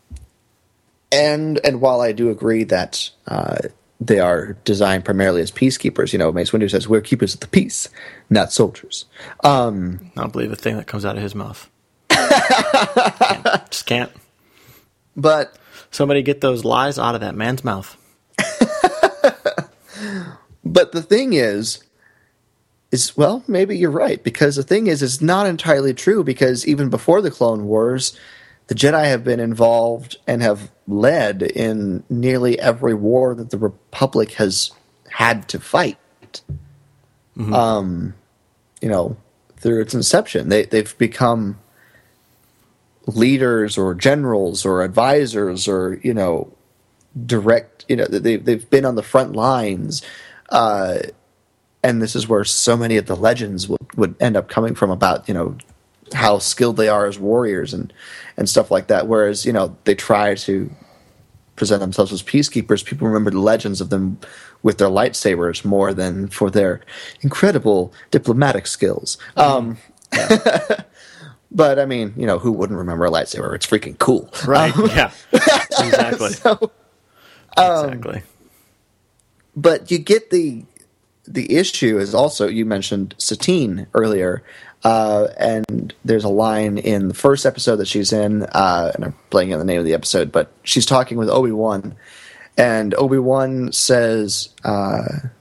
[SPEAKER 3] and and while I do agree that uh, they are designed primarily as peacekeepers, you know, Mace Windu says we're keepers of the peace, not soldiers. Um,
[SPEAKER 2] I don't believe a thing that comes out of his mouth. can't, just can't.
[SPEAKER 3] But
[SPEAKER 2] somebody get those lies out of that man's mouth.
[SPEAKER 3] But the thing is. is, well, maybe you're right, because the thing is, it's not entirely true, because even before the Clone Wars, the Jedi have been involved and have led in nearly every war that the Republic has had to fight. Mm-hmm. Um, you know, through its inception, they they've become leaders or generals or advisors or, you know, direct. You know, they they've been on the front lines, uh, and this is where so many of the legends would would end up coming from about, you know, how skilled they are as warriors and, and stuff like that. Whereas, you know, they try to present themselves as peacekeepers. People remember the legends of them with their lightsabers more than for their incredible diplomatic skills. Um, yeah. But I mean, you know, who wouldn't remember a lightsaber? It's freaking cool.
[SPEAKER 2] Right.
[SPEAKER 3] Um,
[SPEAKER 2] yeah. Exactly.
[SPEAKER 3] So, um,
[SPEAKER 2] exactly.
[SPEAKER 3] But you get the, the issue is also, you mentioned Satine earlier. Uh, and there's a line in the first episode that she's in, uh, and I'm blanking on the name of the episode, but she's talking with Obi-Wan, and Obi-Wan says, uh,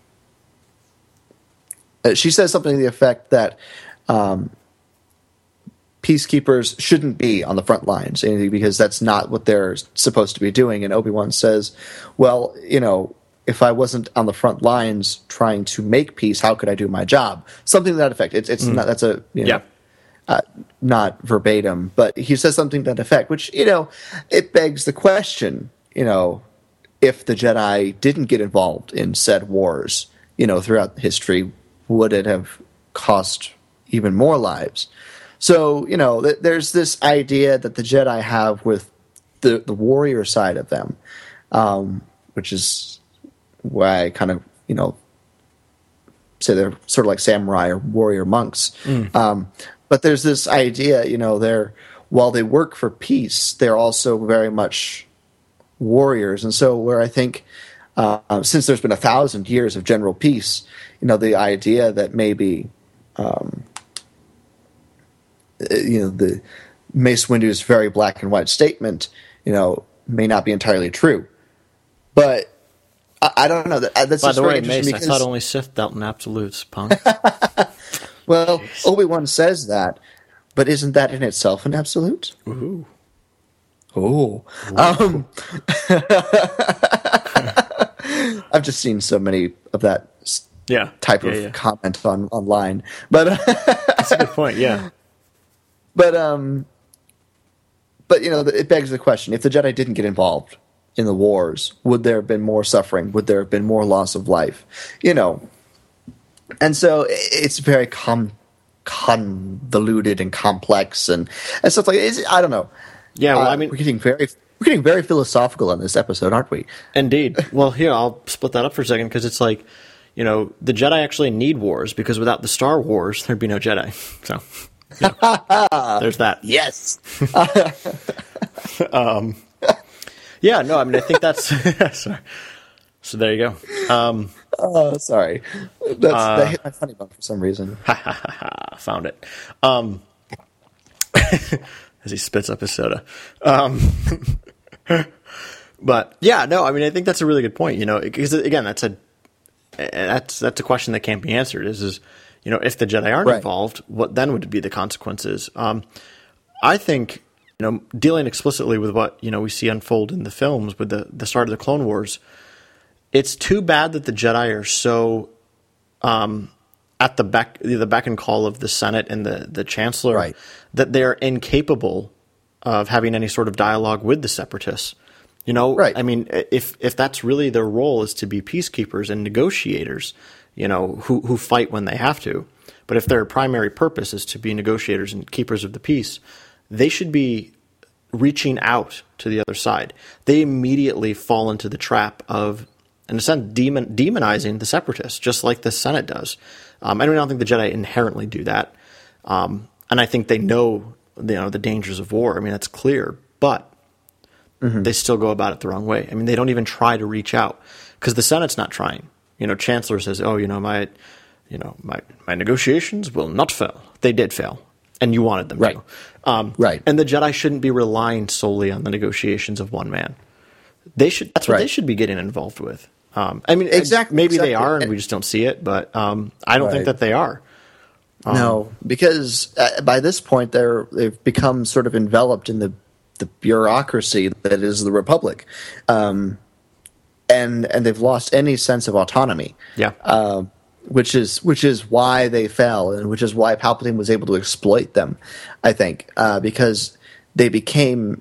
[SPEAKER 3] she says something to the effect that um, peacekeepers shouldn't be on the front lines, because that's not what they're supposed to be doing. And Obi-Wan says, well, you know, if I wasn't on the front lines trying to make peace, how could I do my job? Something to that effect. It's it's mm. not that's a you know,
[SPEAKER 2] yeah.
[SPEAKER 3] uh, not verbatim, but he says something to that effect, which, you know, it begs the question, you know, if the Jedi didn't get involved in said wars, you know, throughout history, would it have cost even more lives? So, you know, th- there's this idea that the Jedi have with the the warrior side of them, um, which is why I kind of, you know, say they're sort of like samurai or warrior monks. Mm. Um, but there's this idea, you know, they're, while they work for peace, they're also very much warriors. And so where I think, uh, since there's been a thousand years of general peace, you know, the idea that maybe, um, you know, the Mace Windu's very black and white statement, you know, may not be entirely true. But I don't know. That's
[SPEAKER 2] By
[SPEAKER 3] just
[SPEAKER 2] the
[SPEAKER 3] very
[SPEAKER 2] way,
[SPEAKER 3] interesting
[SPEAKER 2] Mace,
[SPEAKER 3] because,
[SPEAKER 2] I thought only Sith dealt in absolutes, punk.
[SPEAKER 3] well, Obi-Wan says that, but isn't that in itself an absolute?
[SPEAKER 2] Ooh.
[SPEAKER 3] Ooh. Um, I've just seen so many of that
[SPEAKER 2] yeah.
[SPEAKER 3] type
[SPEAKER 2] yeah,
[SPEAKER 3] of
[SPEAKER 2] yeah.
[SPEAKER 3] comment on online. But
[SPEAKER 2] that's a good point, yeah.
[SPEAKER 3] But, um, but you know, it begs the question, if the Jedi didn't get involved in the wars, would there have been more suffering? Would there have been more loss of life? You know, and so it's very com- convoluted and complex and, and stuff like that. I don't know.
[SPEAKER 2] Yeah, well,
[SPEAKER 3] uh,
[SPEAKER 2] I mean,
[SPEAKER 3] we're getting very we're getting very philosophical on this episode, aren't we?
[SPEAKER 2] Indeed. Well, here I'll split that up for a second, because it's like, you know, the Jedi actually need wars, because without the Star Wars, there'd be no Jedi. So yeah. There's that.
[SPEAKER 3] Yes.
[SPEAKER 2] um. Yeah, no, I mean, I think that's... sorry. So there you go. Um,
[SPEAKER 3] oh, sorry. That's,
[SPEAKER 2] uh,
[SPEAKER 3] that hit my funny bone for some reason.
[SPEAKER 2] Found it. Um, as he spits up his soda. Um, but, yeah, no, I mean, I think that's a really good point, you know, because, again, that's a that's that's a question that can't be answered, is, is you know, if the Jedi aren't
[SPEAKER 3] right.
[SPEAKER 2] involved, what then would be the consequences? Um, I think... You know, dealing explicitly with what, you know, we see unfold in the films with the, the start of the Clone Wars, it's too bad that the Jedi are so um, at the beck the beck and call of the Senate and the, the Chancellor,
[SPEAKER 3] right.
[SPEAKER 2] that they're incapable of having any sort of dialogue with the Separatists. You know,
[SPEAKER 3] right.
[SPEAKER 2] I mean, if if that's really their role, is to be peacekeepers and negotiators, you know, who who fight when they have to, but if their primary purpose is to be negotiators and keepers of the peace, they should be reaching out to the other side. They immediately fall into the trap of, in a sense, demon, demonizing the Separatists, just like the Senate does. Um, I don't think the Jedi inherently do that. Um, and I think they know, you know, the dangers of war. I mean, that's clear. But mm-hmm. they still go about it the wrong way. I mean, they don't even try to reach out, because the Senate's not trying. You know, Chancellor says, oh, you know, my, you know, my, my negotiations will not fail. They did fail. And you wanted them
[SPEAKER 3] right.
[SPEAKER 2] to. Um,
[SPEAKER 3] right.
[SPEAKER 2] And the Jedi shouldn't be relying solely on the negotiations of one man. They should. That's what
[SPEAKER 3] right.
[SPEAKER 2] they should be getting involved with. Um, I mean,
[SPEAKER 3] Exactly,
[SPEAKER 2] maybe
[SPEAKER 3] exactly.
[SPEAKER 2] they are, and we just don't see it. But um, I don't
[SPEAKER 3] Right.
[SPEAKER 2] think that they are. Um,
[SPEAKER 3] No, because uh, by this point they're they've become sort of enveloped in the the bureaucracy that is the Republic, um, and and they've lost any sense of autonomy.
[SPEAKER 2] Yeah.
[SPEAKER 3] Uh, which is which is why they fell, and which is why Palpatine was able to exploit them. I think uh, because they became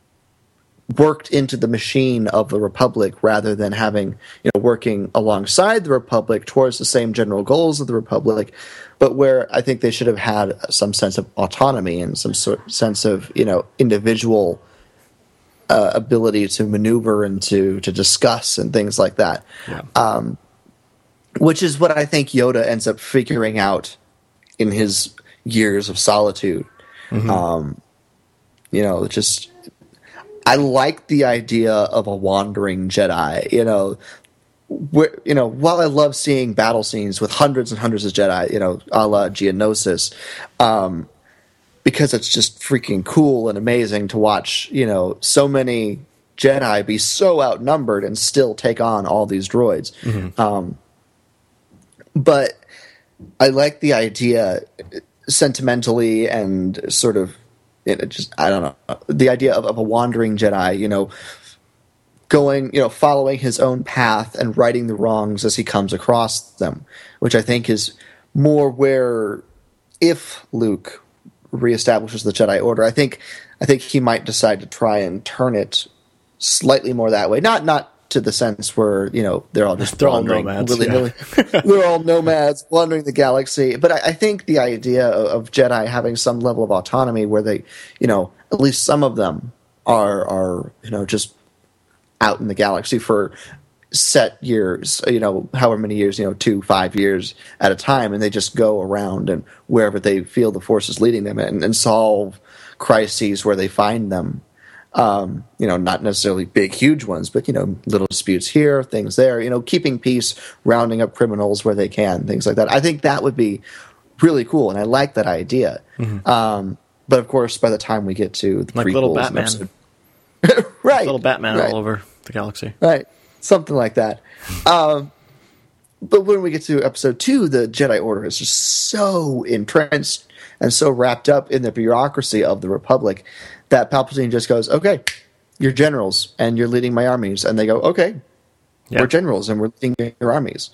[SPEAKER 3] worked into the machine of the Republic rather than having, you know, working alongside the Republic towards the same general goals of the Republic, but where I think they should have had some sense of autonomy and some sort sense of, you know, individual uh, ability to maneuver and to to discuss and things like that.
[SPEAKER 2] Yeah.
[SPEAKER 3] Um, which is what I think Yoda ends up figuring out in his years of solitude.
[SPEAKER 2] Mm-hmm.
[SPEAKER 3] Um, you know, just. I like the idea of a wandering Jedi. You know, where, you know, while I love seeing battle scenes with hundreds and hundreds of Jedi, you know, a la Geonosis, um, because it's just freaking cool and amazing to watch. You know, so many Jedi be so outnumbered and still take on all these droids. Mm-hmm. Um, but I like the idea sentimentally and sort of. It just, I don't know, the idea of, of a wandering Jedi, you know, going, you know, following his own path and righting the wrongs as he comes across them, which I think is more where, if Luke reestablishes the Jedi Order, I think, I think he might decide to try and turn it slightly more that way. Not, not to the sense where, you know, they're all just
[SPEAKER 2] they're all
[SPEAKER 3] wandering
[SPEAKER 2] nomads,
[SPEAKER 3] willy-nilly.
[SPEAKER 2] yeah.
[SPEAKER 3] They're all nomads wandering the galaxy. But I, I think the idea of, of Jedi having some level of autonomy where they, you know, at least some of them are, are, you know, just out in the galaxy for set years, you know, however many years, you know, two, five years at a time, and they just go around and wherever they feel the Force is leading them and, and solve crises where they find them. Um, you know, not necessarily big, huge ones, but, you know, little disputes here, things there, you know, keeping peace, rounding up criminals where they can, things like that. I think that would be really cool, and I like that idea. Mm-hmm. Um, but, of course, by the time we get to the
[SPEAKER 2] like
[SPEAKER 3] prequels...
[SPEAKER 2] little Batman.
[SPEAKER 3] Episode, right.
[SPEAKER 2] Little Batman
[SPEAKER 3] right.
[SPEAKER 2] all over the galaxy.
[SPEAKER 3] Right. Something like that. um, but when we get to episode two, the Jedi Order is just so entrenched and so wrapped up in the bureaucracy of the Republic that Palpatine just goes, okay, you're generals and you're leading my armies. And they go, okay,
[SPEAKER 2] yeah.
[SPEAKER 3] we're generals and we're leading your armies.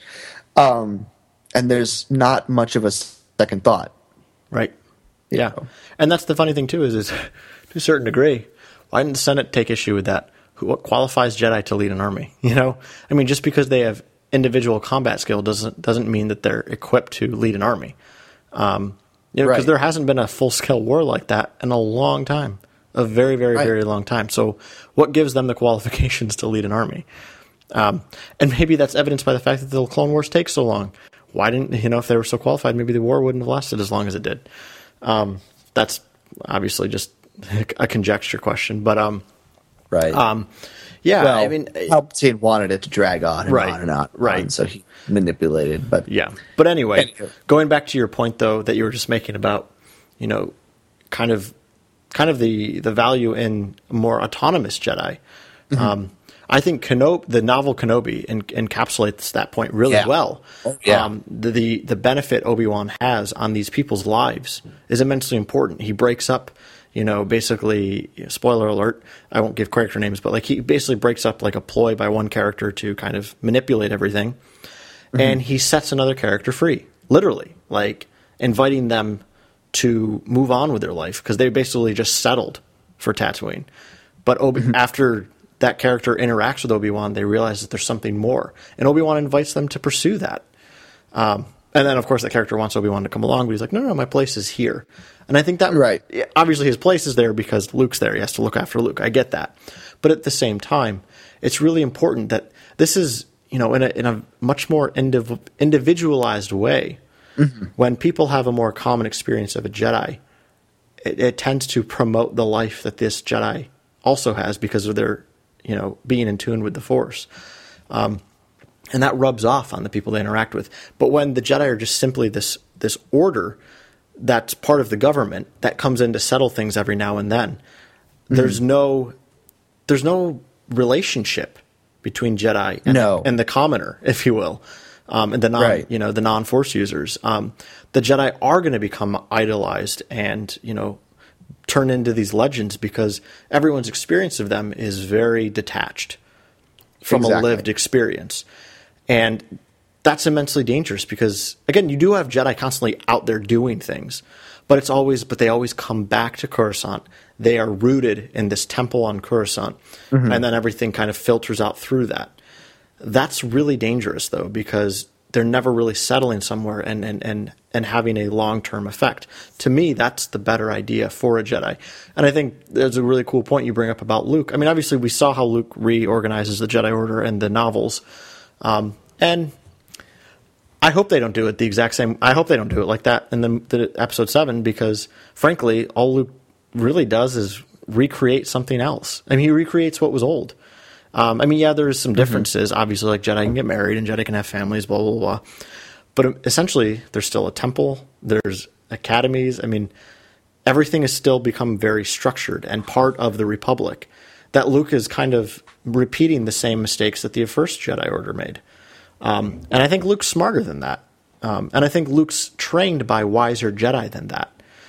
[SPEAKER 3] Um, and there's not much of a second thought.
[SPEAKER 2] Right. Yeah. Know? And that's the funny thing, too, is, is to a certain degree, why didn't the Senate take issue with that? Who, what qualifies Jedi to lead an army? You know, I mean, just because they have individual combat skill doesn't doesn't mean that they're equipped to lead an army. Um, you know, because right. there hasn't been a full-scale war like that in a long time. A very, very, right. very long time. So what gives them the qualifications to lead an army? Um, and maybe that's evidenced by the fact that the Clone Wars takes so long. Why didn't, you know, if they were so qualified, maybe the war wouldn't have lasted as long as it did. Um, that's obviously just a conjecture question. But, um,
[SPEAKER 3] right.
[SPEAKER 2] Um, yeah,
[SPEAKER 3] well,
[SPEAKER 2] I mean,
[SPEAKER 3] Palpatine wanted it to drag on and
[SPEAKER 2] right,
[SPEAKER 3] on and on.
[SPEAKER 2] Right.
[SPEAKER 3] On, so he manipulated. But
[SPEAKER 2] yeah. But anyway,
[SPEAKER 3] anyway,
[SPEAKER 2] going back to your point, though, that you were just making about, you know, kind of, kind of the, the value in more autonomous Jedi. Mm-hmm. Um, I think Kenobi, the novel Kenobi en- encapsulates that point really
[SPEAKER 3] yeah.
[SPEAKER 2] well.
[SPEAKER 3] Oh, yeah.
[SPEAKER 2] Um, the, the the benefit Obi-Wan has on these people's lives is immensely important. He breaks up, you know, basically, spoiler alert, I won't give character names, but like he basically breaks up like a ploy by one character to kind of manipulate everything. Mm-hmm. And he sets another character free, literally, like inviting them to move on with their life because they basically just settled for Tatooine. But Obi- mm-hmm. after that character interacts with Obi-Wan, they realize that there's something more. And Obi-Wan invites them to pursue that. Um, and then, of course, that character wants Obi-Wan to come along, but he's like, no, no, my place is here. And I think that,
[SPEAKER 3] right.
[SPEAKER 2] obviously his place is there because Luke's there. He has to look after Luke. I get that. But at the same time, it's really important that this is, you know, in a, in a much more indiv- individualized way. Mm-hmm. When people have a more common experience of a Jedi, it, it tends to promote the life that this Jedi also has because of their, you know, being in tune with the Force. Um, and that rubs off on the people they interact with. But when the Jedi are just simply this this order that's part of the government that comes in to settle things every now and then, mm-hmm. there's no there's no relationship between Jedi and,
[SPEAKER 3] No.
[SPEAKER 2] and the commoner, if you will, um, and the non,
[SPEAKER 3] Right.
[SPEAKER 2] you know, the non-Force users. Um, the Jedi are going to become idolized and, you know, turn into these legends because everyone's experience of them is very detached from
[SPEAKER 3] Exactly.
[SPEAKER 2] a lived experience. And that's immensely dangerous because, again, you do have Jedi constantly out there doing things, but it's always, but they always come back to Coruscant. They are rooted in this temple on Coruscant, mm-hmm. and then everything kind of filters out through that. That's really dangerous, though, because they're never really settling somewhere and, and, and, and having a long-term effect. To me, that's the better idea for a Jedi. And I think there's a really cool point you bring up about Luke. I mean, obviously, we saw how Luke reorganizes the Jedi Order in the novels. Um, and I hope they don't do it the exact same. I hope they don't do it like that in the, the episode seven because, frankly, all Luke really does is recreate something else. I mean, he recreates what was old. Um, I mean, yeah, there's some differences. Mm-hmm. Obviously, like Jedi can get married and Jedi can have families, blah, blah, blah. But essentially, there's still a temple. There's academies. I mean, everything has still become very structured and part of the Republic. That Luke is kind of repeating the same mistakes that the first Jedi Order made. Um, and I think Luke's smarter than that. Um, and I think Luke's trained by wiser Jedi than that.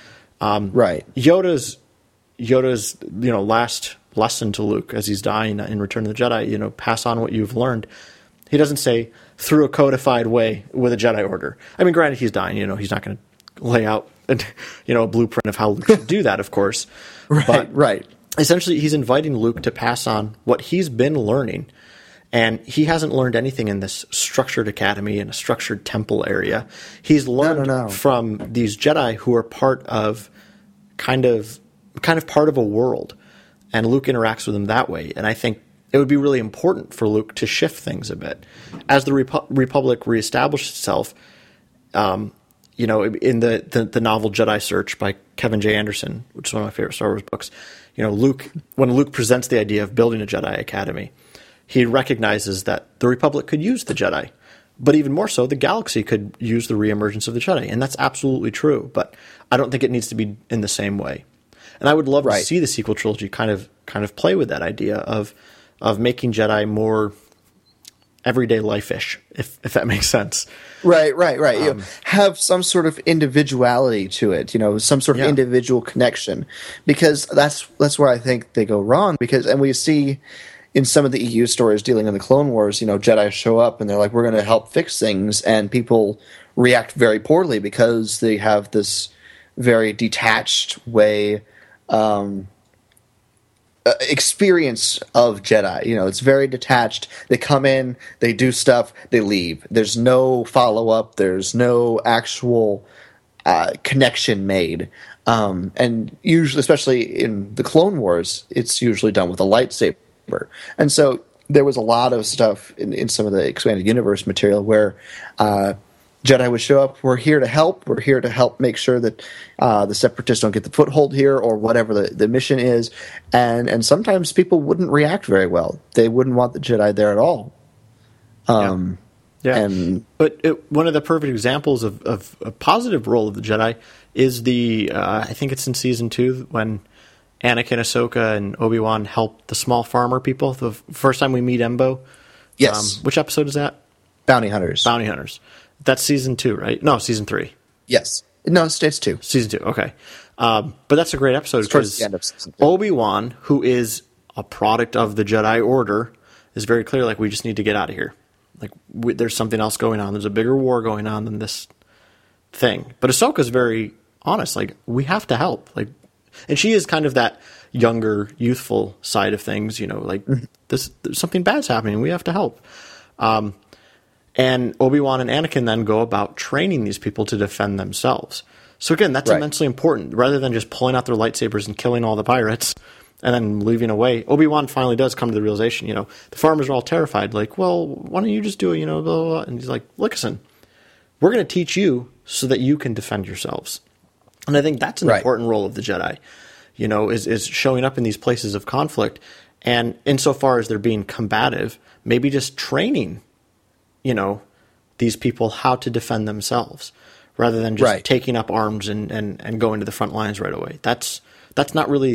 [SPEAKER 2] Um,
[SPEAKER 3] right.
[SPEAKER 2] Yoda's, Yoda's, you know, last lesson to Luke as he's dying in Return of the Jedi, you know, pass on what you've learned. He doesn't say through a codified way with a Jedi Order. I mean, granted, he's dying, you know, he's not going to lay out, you know, a blueprint of how Luke should do that, of course.
[SPEAKER 3] right,
[SPEAKER 2] but
[SPEAKER 3] right.
[SPEAKER 2] Essentially, he's inviting Luke to pass on what he's been learning. And he hasn't learned anything in this structured academy and a structured temple area. He's learned
[SPEAKER 3] no, no, no.
[SPEAKER 2] from these Jedi who are part of kind of kind of part of a world. And Luke interacts with them that way. And I think it would be really important for Luke to shift things a bit. As the Repu- Republic reestablished itself, um, you know, in the, the, the novel Jedi Search by Kevin J. Anderson, which is one of my favorite Star Wars books, you know, Luke, when Luke presents the idea of building a Jedi Academy, he recognizes that the Republic could use the Jedi. But even more so, the galaxy could use the reemergence of the Jedi. And that's absolutely true. But I don't think it needs to be in the same way. And I would love right. to see the sequel trilogy kind of kind of play with that idea of of making Jedi more everyday life-ish, if if that makes sense.
[SPEAKER 3] Right, right, right.
[SPEAKER 2] Um,
[SPEAKER 3] you have some sort of individuality to it, you know, some sort of
[SPEAKER 2] yeah.
[SPEAKER 3] individual connection. Because that's that's where I think they go wrong. Because and we see in some of the E U stories dealing in the Clone Wars, you know, Jedi show up and they're like, we're going to help fix things, and people react very poorly because they have this very detached way um uh, experience of Jedi. You know, it's very detached. They come in, they do stuff, they leave. There's no follow-up, there's no actual uh, connection made. Um, and usually, especially in the Clone Wars, it's usually done with a lightsaber. And so there was a lot of stuff in, in some of the expanded universe material where uh, Jedi would show up, we're here to help, we're here to help make sure that uh, the Separatists don't get the foothold here, or whatever the, the mission is, and and sometimes people wouldn't react very well. They wouldn't want the Jedi there at all. Um,
[SPEAKER 2] yeah. yeah.
[SPEAKER 3] And,
[SPEAKER 2] but it, one of the perfect examples of, of a positive role of the Jedi is the, uh, I think it's in season two, when Anakin, Ahsoka, and Obi-Wan help the small farmer people. The first time we meet Embo.
[SPEAKER 3] Yes.
[SPEAKER 2] Um, which episode is that?
[SPEAKER 3] Bounty Hunters.
[SPEAKER 2] Bounty Hunters. That's season two, right? No, season three.
[SPEAKER 3] Yes. No, it's, it's two.
[SPEAKER 2] Season two, okay. Um, but that's a great episode because Obi-Wan, who is a product of the Jedi Order, is very clear, like, we just need to get out of here. Like, we, there's something else going on. There's a bigger war going on than this thing. But Ahsoka's very honest, like, we have to help. Like, and she is kind of that younger, youthful side of things, you know, like, mm-hmm. this there's something bad's happening, we have to help. Um And Obi-Wan and Anakin then go about training these people to defend themselves. So again, that's
[SPEAKER 3] right.
[SPEAKER 2] immensely important. Rather than just pulling out their lightsabers and killing all the pirates and then leaving away, Obi-Wan finally does come to the realization, you know, the farmers are all terrified. Like, well, why don't you just do it, you know, blah, blah, blah. And he's like, listen, we're going to teach you so that you can defend yourselves. And I think that's an
[SPEAKER 3] right.
[SPEAKER 2] important role of the Jedi, you know, is, is showing up in these places of conflict. And insofar as they're being combative, maybe just training you know, these people how to defend themselves rather than just
[SPEAKER 3] right.
[SPEAKER 2] taking up arms and, and, and going to the front lines right away. That's that's not really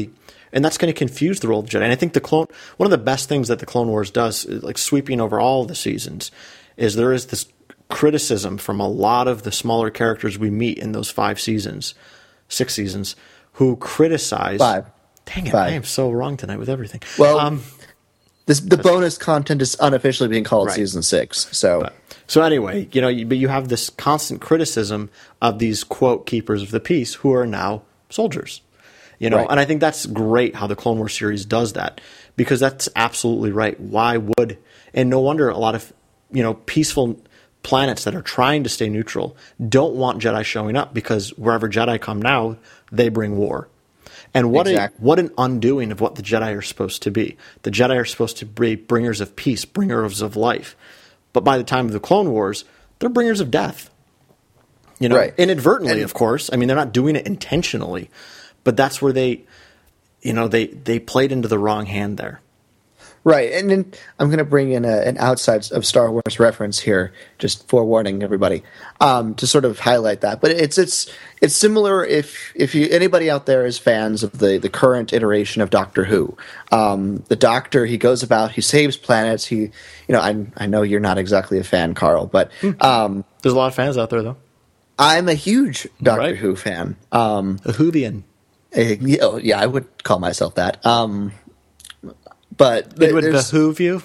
[SPEAKER 2] and that's going to confuse the role of Jedi. And I think the clone one of the best things that the Clone Wars does, like sweeping over all the seasons, is there is this criticism from a lot of the smaller characters we meet in those five seasons, six seasons, who criticize.
[SPEAKER 3] Five.
[SPEAKER 2] Dang it!
[SPEAKER 3] Five.
[SPEAKER 2] I am so wrong tonight with everything.
[SPEAKER 3] Well,
[SPEAKER 2] um,
[SPEAKER 3] this, the bonus content is unofficially being called
[SPEAKER 2] Right.
[SPEAKER 3] season six. So,
[SPEAKER 2] but, so anyway, you know, you, but you have this constant criticism of these quote keepers of the peace who are now soldiers. You know,
[SPEAKER 3] Right.
[SPEAKER 2] and I think that's great how the Clone Wars series does that, because that's absolutely right. Why would, and no wonder a lot of, you know, peaceful planets that are trying to stay neutral don't want Jedi showing up, because wherever Jedi come now, they bring war. And what
[SPEAKER 3] Exactly.
[SPEAKER 2] a what an undoing of what the Jedi are supposed to be. The Jedi are supposed to be bringers of peace, bringers of life. But by the time of the Clone Wars, they're bringers of death. You know,
[SPEAKER 3] Right.
[SPEAKER 2] inadvertently,
[SPEAKER 3] And-
[SPEAKER 2] of course. I mean, they're not doing it intentionally, but that's where they, you know, they they played into the wrong hand there.
[SPEAKER 3] right. And then I'm going to bring in a, an outside of Star Wars reference here, just forewarning everybody, um, to sort of highlight that. But it's it's it's similar if if you anybody out there is fans of the, the current iteration of Doctor Who. Um, the Doctor, he goes about, he saves planets. He, you know, I I know you're not exactly a fan, Carl, but um,
[SPEAKER 2] There's a lot of fans out there, though.
[SPEAKER 3] I'm a huge Doctor
[SPEAKER 2] Right.
[SPEAKER 3] Who fan. Um,
[SPEAKER 2] A Whovian.
[SPEAKER 3] eh, yeah, oh, yeah, I would call myself that. Um, but
[SPEAKER 2] It would
[SPEAKER 3] there's-
[SPEAKER 2] behoove you.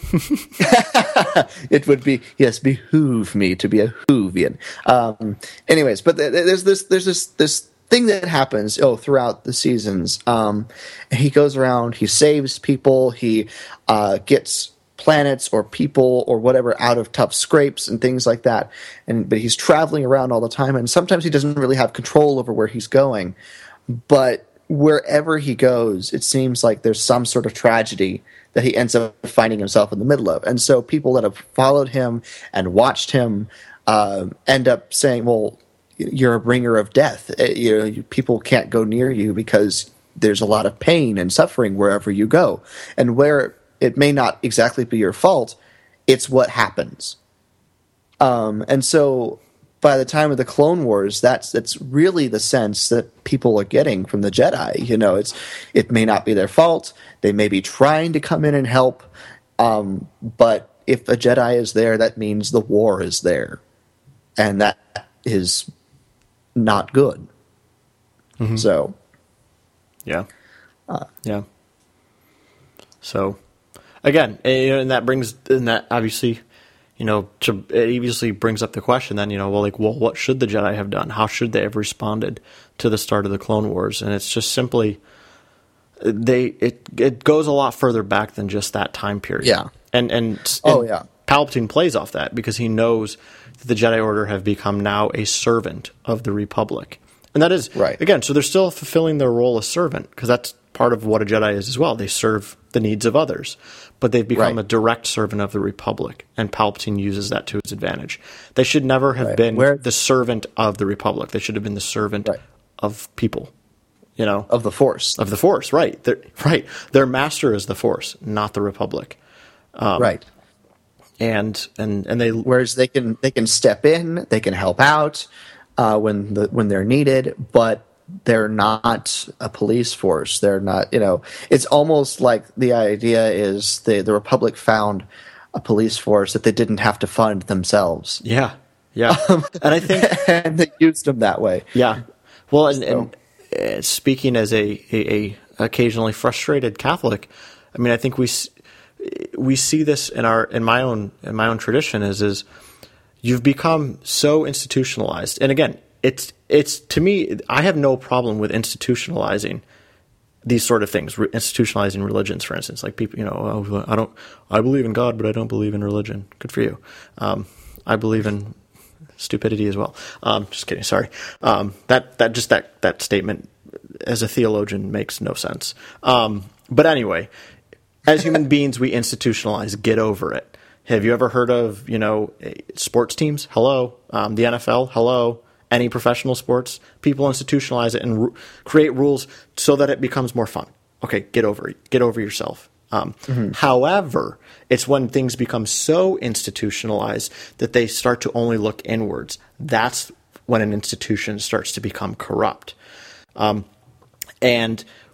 [SPEAKER 3] it would be yes, behoove me to be a Whovian. Um, anyways, but th- there's this there's this this thing that happens oh throughout the seasons. Um, he goes around, he saves people, he uh, gets planets or people or whatever out of tough scrapes and things like that. And but he's traveling around all the time, and sometimes he doesn't really have control over where he's going. But wherever he goes, it seems like there's some sort of tragedy that he ends up finding himself in the middle of. And so people that have followed him and watched him uh, end up saying, well, you're a bringer of death. Uh, You know, you- people can't go near you because there's a lot of pain and suffering wherever you go. And where it may not exactly be your fault, it's what happens. Um, and so by the time of the Clone Wars, that's that's really the sense that people are getting from the Jedi. You know, it's it may not be their fault. They may be trying to come in and help, um, but if a Jedi is there, that means the war is there, and that is not good. So,
[SPEAKER 2] Yeah. yeah. So, again, eh, and that brings, and that obviously, you know, to, it obviously brings up the question then, you know, well, like, well, what should the Jedi have done? How should they have responded to the start of the Clone Wars? And it's just simply, they, it, it goes a lot further back than just that time period.
[SPEAKER 3] Yeah.
[SPEAKER 2] And, and,
[SPEAKER 3] Oh,
[SPEAKER 2] and
[SPEAKER 3] yeah.
[SPEAKER 2] Palpatine plays off that because he knows that the Jedi Order have become now a servant of the Republic. And that is,
[SPEAKER 3] Right.
[SPEAKER 2] again, so they're still fulfilling their role as servant, because that's part of what a Jedi is as well. They serve the needs of others, but they've become
[SPEAKER 3] Right.
[SPEAKER 2] a direct servant of the Republic, and Palpatine uses that to his advantage. They should never have
[SPEAKER 3] Right.
[SPEAKER 2] been
[SPEAKER 3] Where-
[SPEAKER 2] the servant of the Republic. They should have been the servant
[SPEAKER 3] Right.
[SPEAKER 2] of people, you know,
[SPEAKER 3] of the Force.
[SPEAKER 2] of the Force, right. They're, right. Their master is the Force, not the Republic.
[SPEAKER 3] right.
[SPEAKER 2] And, and, and they,
[SPEAKER 3] Whereas they can they can step in, they can help out uh, when the when they're needed, but they're not a police force. They're not, you know. It's almost like the idea is the the Republic found a police force that they didn't have to fund themselves,
[SPEAKER 2] yeah, yeah. And I think,
[SPEAKER 3] and they used them that way.
[SPEAKER 2] yeah. Well, and, and uh, speaking as a, a, a occasionally frustrated Catholic, I mean, I think we s- we see this in our in my own in my own tradition is is you've become so institutionalized, and again, it's it's to me, I have no problem with institutionalizing these sort of things, re- institutionalizing religions, for instance, like people, you know, oh, I don't, I believe in God, but I don't believe in religion. Good for you. Um, I believe in stupidity as well. Um, just kidding. Sorry. Um, that, that just that, that statement as a theologian makes no sense. Um, but anyway, as human beings, we institutionalize, get over it. Have you ever heard of, you know, sports teams? Hello. Um, the N F L? Hello. Any professional sports? People institutionalize it and r- create rules so that it becomes more fun. Okay, get over it. Get over yourself. Um, mm-hmm. However, it's when things become so institutionalized that they start to only look inwards. That's when an institution starts to become corrupt. Um, and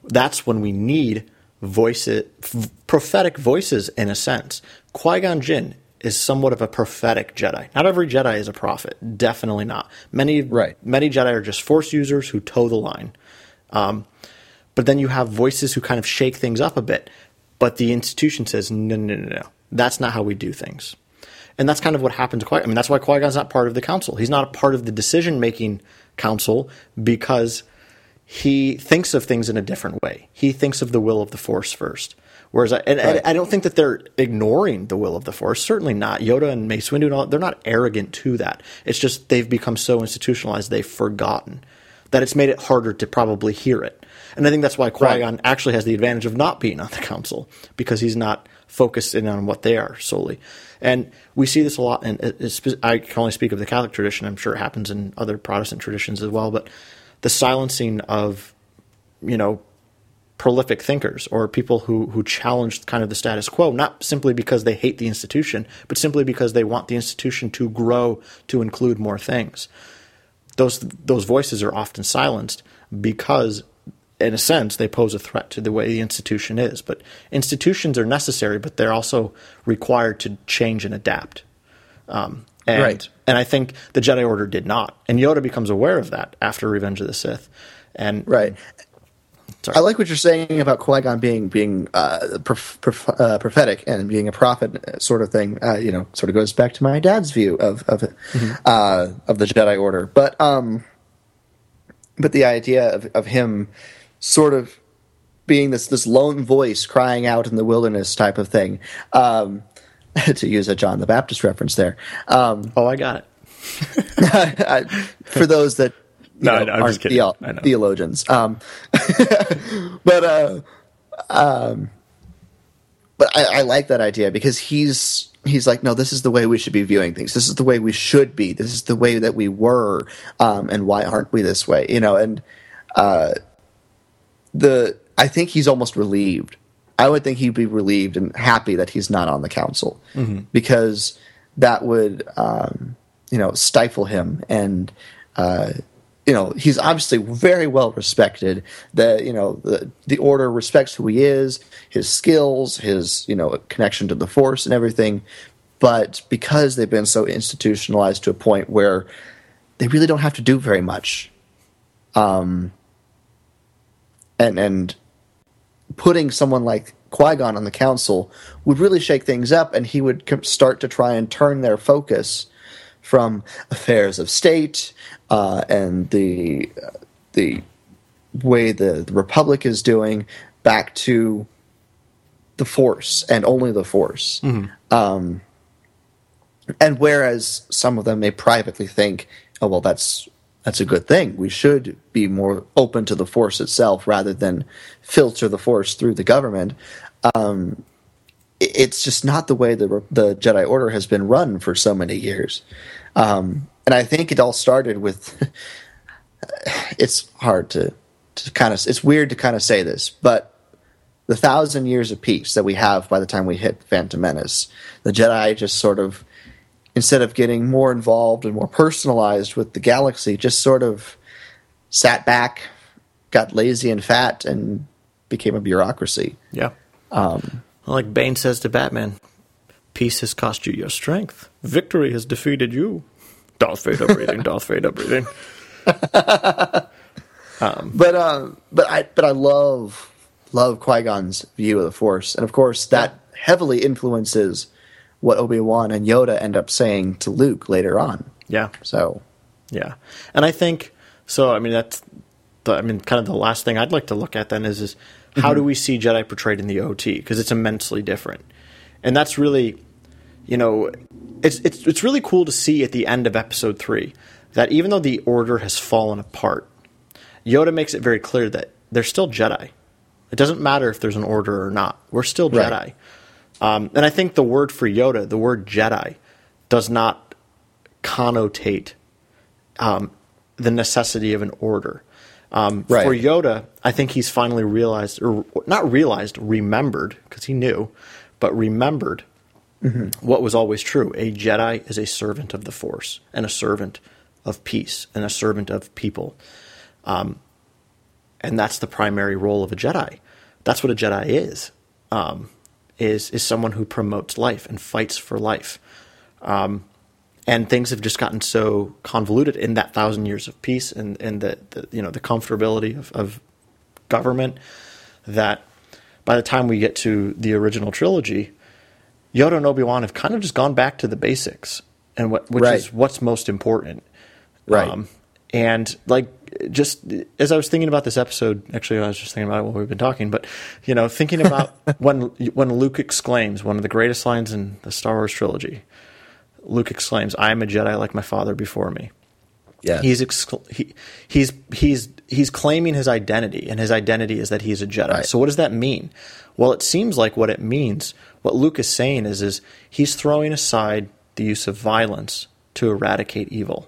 [SPEAKER 2] that's when we need voices, f- prophetic voices in a sense. Qui-Gon Jinn is somewhat of a prophetic Jedi. Not every Jedi is a prophet. Definitely not. Many
[SPEAKER 3] Right.
[SPEAKER 2] many Jedi are just Force users who toe the line. Um, but then you have voices who kind of shake things up a bit. But the institution says, no, no, no, no. That's not how we do things. And that's kind of what happened to Qui-Gon. I mean, that's why Qui-Gon's not part of the council. He's not a part of the decision-making council because he thinks of things in a different way. He thinks of the will of the Force first. Whereas, I, and,
[SPEAKER 3] Right.
[SPEAKER 2] and I don't think that they're ignoring the will of the Force. Certainly not. Yoda and Mace Windu, and all, they're not arrogant to that. It's just they've become so institutionalized, they've forgotten that it's made it harder to probably hear it. And I think that's why Qui-Gon
[SPEAKER 3] Right.
[SPEAKER 2] actually has the advantage of not being on the council, because he's not focused in on what they are solely. And we see this a lot, and it's, I can only speak of the Catholic tradition. I'm sure it happens in other Protestant traditions as well, but the silencing of, you know, prolific thinkers or people who, who challenge kind of the status quo, not simply because they hate the institution, but simply because they want the institution to grow to include more things. Those those voices are often silenced because, in a sense, they pose a threat to the way the institution is. But institutions are necessary, but they're also required to change and adapt. Um, and,
[SPEAKER 3] Right.
[SPEAKER 2] and I think the Jedi Order did not. And Yoda becomes aware of that after Revenge of the Sith. And
[SPEAKER 3] Right.
[SPEAKER 2] Sorry.
[SPEAKER 3] I like what you're saying about Qui-Gon being being uh, prof- prof- uh, prophetic and being a prophet, sort of thing. Uh, you know, sort of goes back to my dad's view of of mm-hmm. uh, of the Jedi Order. But um, but the idea of, of him sort of being this this lone voice crying out in the wilderness type of thing, um, to use a John the Baptist reference there. Um,
[SPEAKER 2] oh, I got it.
[SPEAKER 3] I, for those that. You
[SPEAKER 2] no,
[SPEAKER 3] know,
[SPEAKER 2] no, I'm
[SPEAKER 3] aren't
[SPEAKER 2] just kidding.
[SPEAKER 3] theo-
[SPEAKER 2] I know.
[SPEAKER 3] theologians. Um, but uh, um, but I, I like that idea because he's he's like, no, this is the way we should be viewing things. This is the way we should be. This is the way that we were, um, and why aren't we this way? You know, and uh, the I think he's almost relieved. I would think he'd be relieved and happy that he's not on the council mm-hmm. because that would um, you know stifle him and. Uh, You know, he's obviously very well respected. The you know the the order respects who he is, his skills, his you know connection to the Force and everything. But because they've been so institutionalized to a point where they really don't have to do very much, um, and and putting someone like Qui-Gon on the council would really shake things up, and he would start to try and turn their focus from affairs of state uh, and the uh, the way the, the Republic is doing back to the Force and only the Force. Mm-hmm. Um, and whereas some of them may privately think, "Oh, well, that's that's a good thing. We should be more open to the Force itself rather than filter the Force through the government." Um, it's just not the way the the Jedi Order has been run for so many years. Um, and I think it all started with, it's hard to, to kind of, it's weird to kind of say this, but the thousand years of peace that we have by the time we hit Phantom Menace, the Jedi just sort of, instead of getting more involved and more personalized with the galaxy, just sort of sat back, got lazy and fat, and became a bureaucracy.
[SPEAKER 2] Yeah.
[SPEAKER 3] Um,
[SPEAKER 2] Like Bane says to Batman, peace has cost you your strength. Victory has defeated you. Darth Vader breathing, Darth Vader breathing. um,
[SPEAKER 3] but uh, but I but I love love Qui-Gon's view of the Force, and of course that heavily influences what Obi-Wan and Yoda end up saying to Luke later on.
[SPEAKER 2] Yeah.
[SPEAKER 3] So,
[SPEAKER 2] yeah, and I think so. I mean, that's the, I mean, kind of the last thing I'd like to look at then is is how mm-hmm. do we see Jedi portrayed in the O T? Because it's immensely different, and that's really, you know, it's it's it's really cool to see at the end of Episode Three that even though the Order has fallen apart, Yoda makes it very clear that they're still Jedi. It doesn't matter if there's an Order or not. We're still Jedi. Right. Um, and I think the word for Yoda, the word Jedi, does not connotate um, the necessity of an order. Um,
[SPEAKER 3] right.
[SPEAKER 2] For Yoda, I think he's finally realized, or not realized, remembered, because he knew, but remembered mm-hmm. what was always true. A Jedi is a servant of the Force, and a servant of peace, and a servant of people. Um, and that's the primary role of a Jedi. That's what a Jedi is. Um, is is someone who promotes life and fights for life. Um, and things have just gotten so convoluted in that thousand years of peace and, and the, the you know the comfortability of, of government that by the time we get to the original trilogy, Yoda and Obi-Wan have kind of just gone back to the basics and what which
[SPEAKER 3] right.
[SPEAKER 2] is what's most important.
[SPEAKER 3] Right.
[SPEAKER 2] Um, and like just as I was thinking about this episode, actually I was just thinking about it while we've been talking, but you know, thinking about when when Luke exclaims one of the greatest lines in the Star Wars trilogy. Luke exclaims, "I am a Jedi like my father before me."
[SPEAKER 3] Yeah.
[SPEAKER 2] He's excla- he, he's he's he's claiming his identity, and his identity is that he's a Jedi.
[SPEAKER 3] Right.
[SPEAKER 2] So what does that mean? Well, it seems like what it means, what Luke is saying is is he's throwing aside the use of violence to eradicate evil.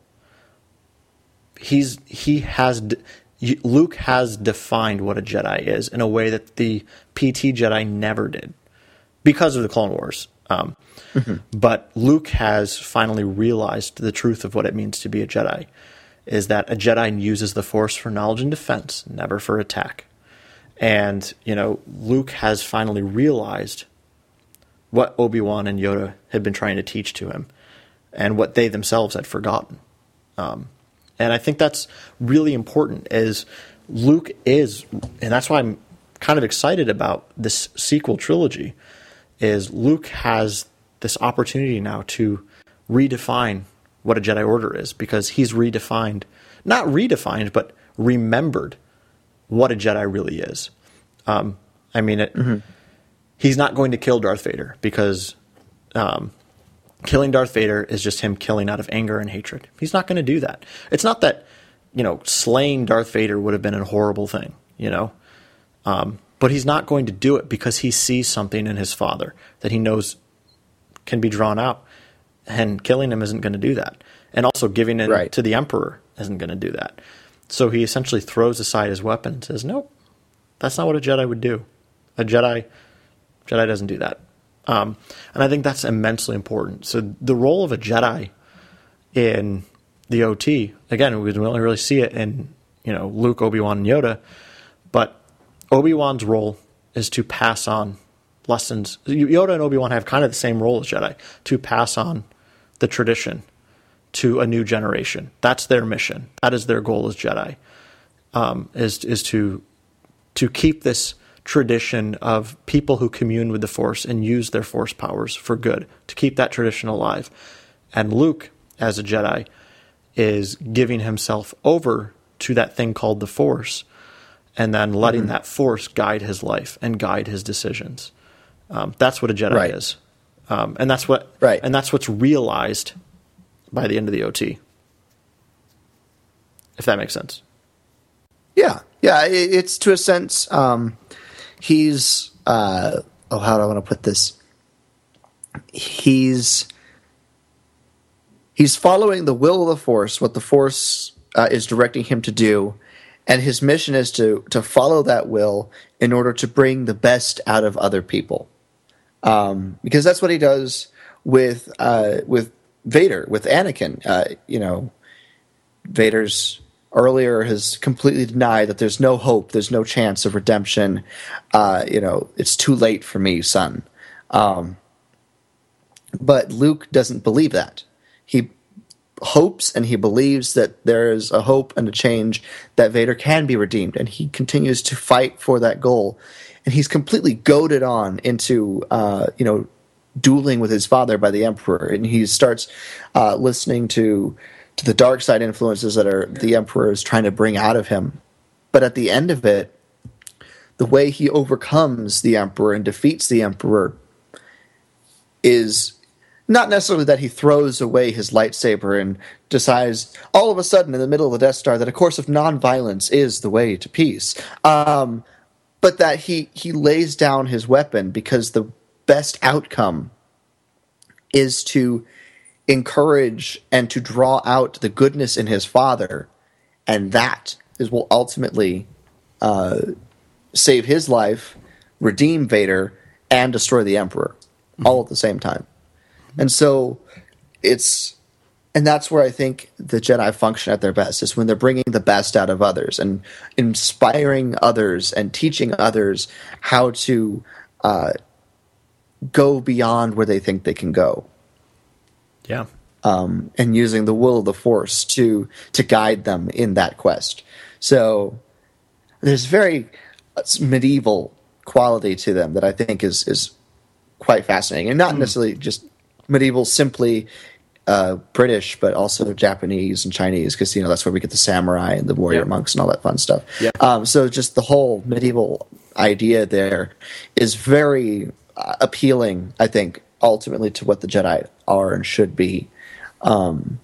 [SPEAKER 2] He's he has Luke has defined what a Jedi is in a way that the P T Jedi never did because of the Clone Wars. Um, mm-hmm. But Luke has finally realized the truth of what it means to be a Jedi, is that a Jedi uses the Force for knowledge and defense, never for attack. And, you know, Luke has finally realized what Obi-Wan and Yoda had been trying to teach to him and what they themselves had forgotten. Um, and I think that's really important, as Luke is, and that's why I'm kind of excited about this sequel trilogy, is Luke has this opportunity now to redefine what a Jedi Order is, because he's redefined, not redefined, but remembered what a Jedi really is. Um, I mean, it, mm-hmm. he's not going to kill Darth Vader, because um, killing Darth Vader is just him killing out of anger and hatred. He's not going to do that. It's not that, you know, slaying Darth Vader would have been a horrible thing, you know, um, but he's not going to do it because he sees something in his father that he knows can be drawn out, and killing him isn't going to do that. And also giving it right. to the Emperor isn't going to do that. So he essentially throws aside his weapon and says, nope, that's not what a Jedi would do. A Jedi, Jedi doesn't do that. Um, and I think that's immensely important. So the role of a Jedi in the O T, again, we don't really see it in, you know, Luke, Obi-Wan, and Yoda, but Obi-Wan's role is to pass on lessons. Yoda and Obi-Wan have kind of the same role as Jedi, to pass on the tradition to a new generation. That's their mission. That is their goal as Jedi, um, is is to to keep this tradition of people who commune with the Force and use their Force powers for good, to keep that tradition alive. And Luke, as a Jedi, is giving himself over to that thing called the Force, and then letting mm-hmm. that Force guide his life and guide his decisions. Um, that's what a Jedi
[SPEAKER 3] right.
[SPEAKER 2] is, um, and that's what
[SPEAKER 3] right.
[SPEAKER 2] and that's what's realized by the end of the O T. If that makes sense.
[SPEAKER 3] Yeah, yeah, it, it's to a sense. Um, he's uh, oh, how do I want to put this? He's he's following the will of the Force, what the Force uh, is directing him to do. And his mission is to to follow that will in order to bring the best out of other people, um, because that's what he does with uh, with Vader, with Anakin. Uh, you know, Vader's earlier has completely denied that there's no hope, there's no chance of redemption. Uh, you know, it's too late for me, son. Um, but Luke doesn't believe that. He hopes and he believes that there is a hope and a change, that Vader can be redeemed, and he continues to fight for that goal. And he's completely goaded on into uh, you know dueling with his father by the Emperor, and he starts uh, listening to to the dark side influences that are the Emperor is trying to bring out of him. But at the end of it, the way he overcomes the Emperor and defeats the Emperor is not necessarily that he throws away his lightsaber and decides all of a sudden in the middle of the Death Star that a course of nonviolence is the way to peace, um, but that he, he lays down his weapon because the best outcome is to encourage and to draw out the goodness in his father, and that is will ultimately uh, save his life, redeem Vader, and destroy the Emperor, all at the same time. And so it's and that's where I think the Jedi function at their best, is when they're bringing the best out of others and inspiring others and teaching others how to uh, go beyond where they think they can go.
[SPEAKER 2] Yeah.
[SPEAKER 3] Um, and using the will of the Force to to guide them in that quest. So there's very medieval quality to them that I think is is quite fascinating, and not mm. necessarily just medieval, simply uh, British, but also Japanese and Chinese, because you know that's where we get the samurai and the warrior
[SPEAKER 2] yeah.
[SPEAKER 3] monks and all that fun stuff.
[SPEAKER 2] Yeah.
[SPEAKER 3] Um, so just the whole medieval idea there is very uh, appealing, I think, ultimately to what the Jedi are and should be. Um,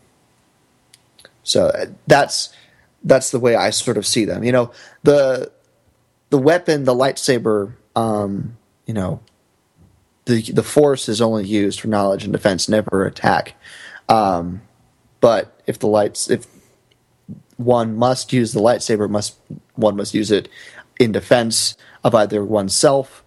[SPEAKER 3] so that's that's the way I sort of see them. You know, the the weapon, the lightsaber. Um, you know, the the Force is only used for knowledge and defense, never attack. Um, but if the lights, if one must use the lightsaber, must one must use it in defense of either oneself,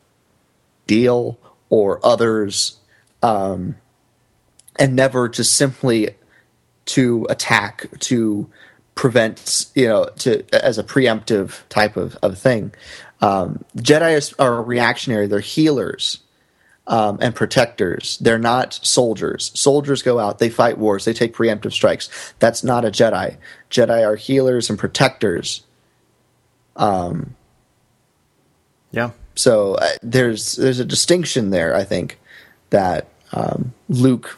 [SPEAKER 3] deal, or others. Um, and never just simply to attack, to prevent, you know, to as a preemptive type of, of thing. Um, Jedi are reactionary. They're healers um, and protectors. They're not soldiers. Soldiers go out, they fight wars, they take preemptive strikes. That's not a Jedi. Jedi are healers and protectors. Um,
[SPEAKER 2] yeah.
[SPEAKER 3] So uh, there's there's a distinction there, I think, that um, Luke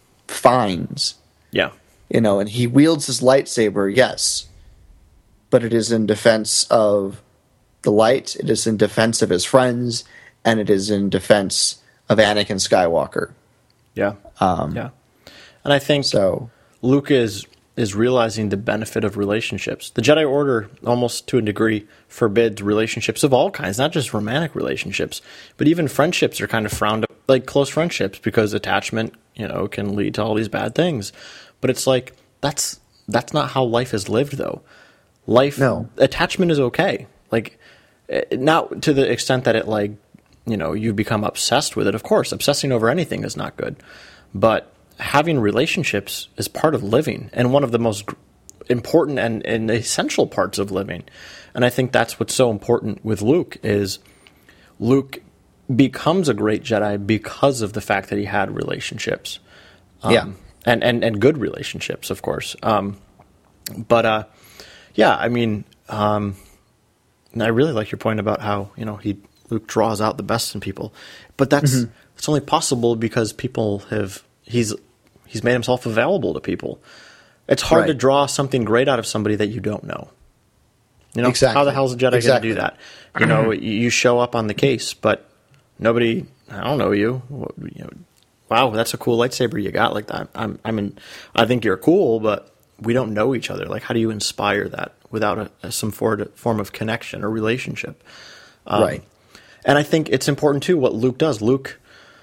[SPEAKER 3] finds.
[SPEAKER 2] Yeah.
[SPEAKER 3] You know, and he wields his lightsaber, yes, but it is in defense of the light, it is in defense of his friends, and it is in defense of Anakin Skywalker.
[SPEAKER 2] Yeah.
[SPEAKER 3] Um,
[SPEAKER 2] yeah. And I think
[SPEAKER 3] so.
[SPEAKER 2] Luke is is realizing the benefit of relationships. The Jedi Order, almost to a degree, forbids relationships of all kinds, not just romantic relationships, but even friendships are kind of frowned, like close friendships, because attachment, you know, can lead to all these bad things. But it's like, that's that's not how life is lived, though. Life,
[SPEAKER 3] no.
[SPEAKER 2] Attachment is okay. Like, not to the extent that it, like, you know, you become obsessed with it. Of course, obsessing over anything is not good. But having relationships is part of living, and one of the most important and, and essential parts of living. And I think that's what's so important with Luke, is Luke becomes a great Jedi because of the fact that he had relationships. Um,
[SPEAKER 3] yeah.
[SPEAKER 2] And, and, and good relationships, of course. Um, but, uh, yeah, I mean, um, and I really like your point about how, you know, he Luke draws out the best in people. But that's mm-hmm. it's only possible because people have, he's he's made himself available to people. It's hard right. to draw something great out of somebody that you don't know. You know,
[SPEAKER 3] exactly.
[SPEAKER 2] How the hell is a Jedi
[SPEAKER 3] exactly.
[SPEAKER 2] going to do that? You know, you show up on the case, but nobody, I don't know you. You know, wow, that's a cool lightsaber you got like that. I'm, I mean, I think you're cool, but we don't know each other. Like, how do you inspire that without a, a, some for, form of connection or relationship? Um,
[SPEAKER 3] right.
[SPEAKER 2] And I think it's important too what Luke does. Luke,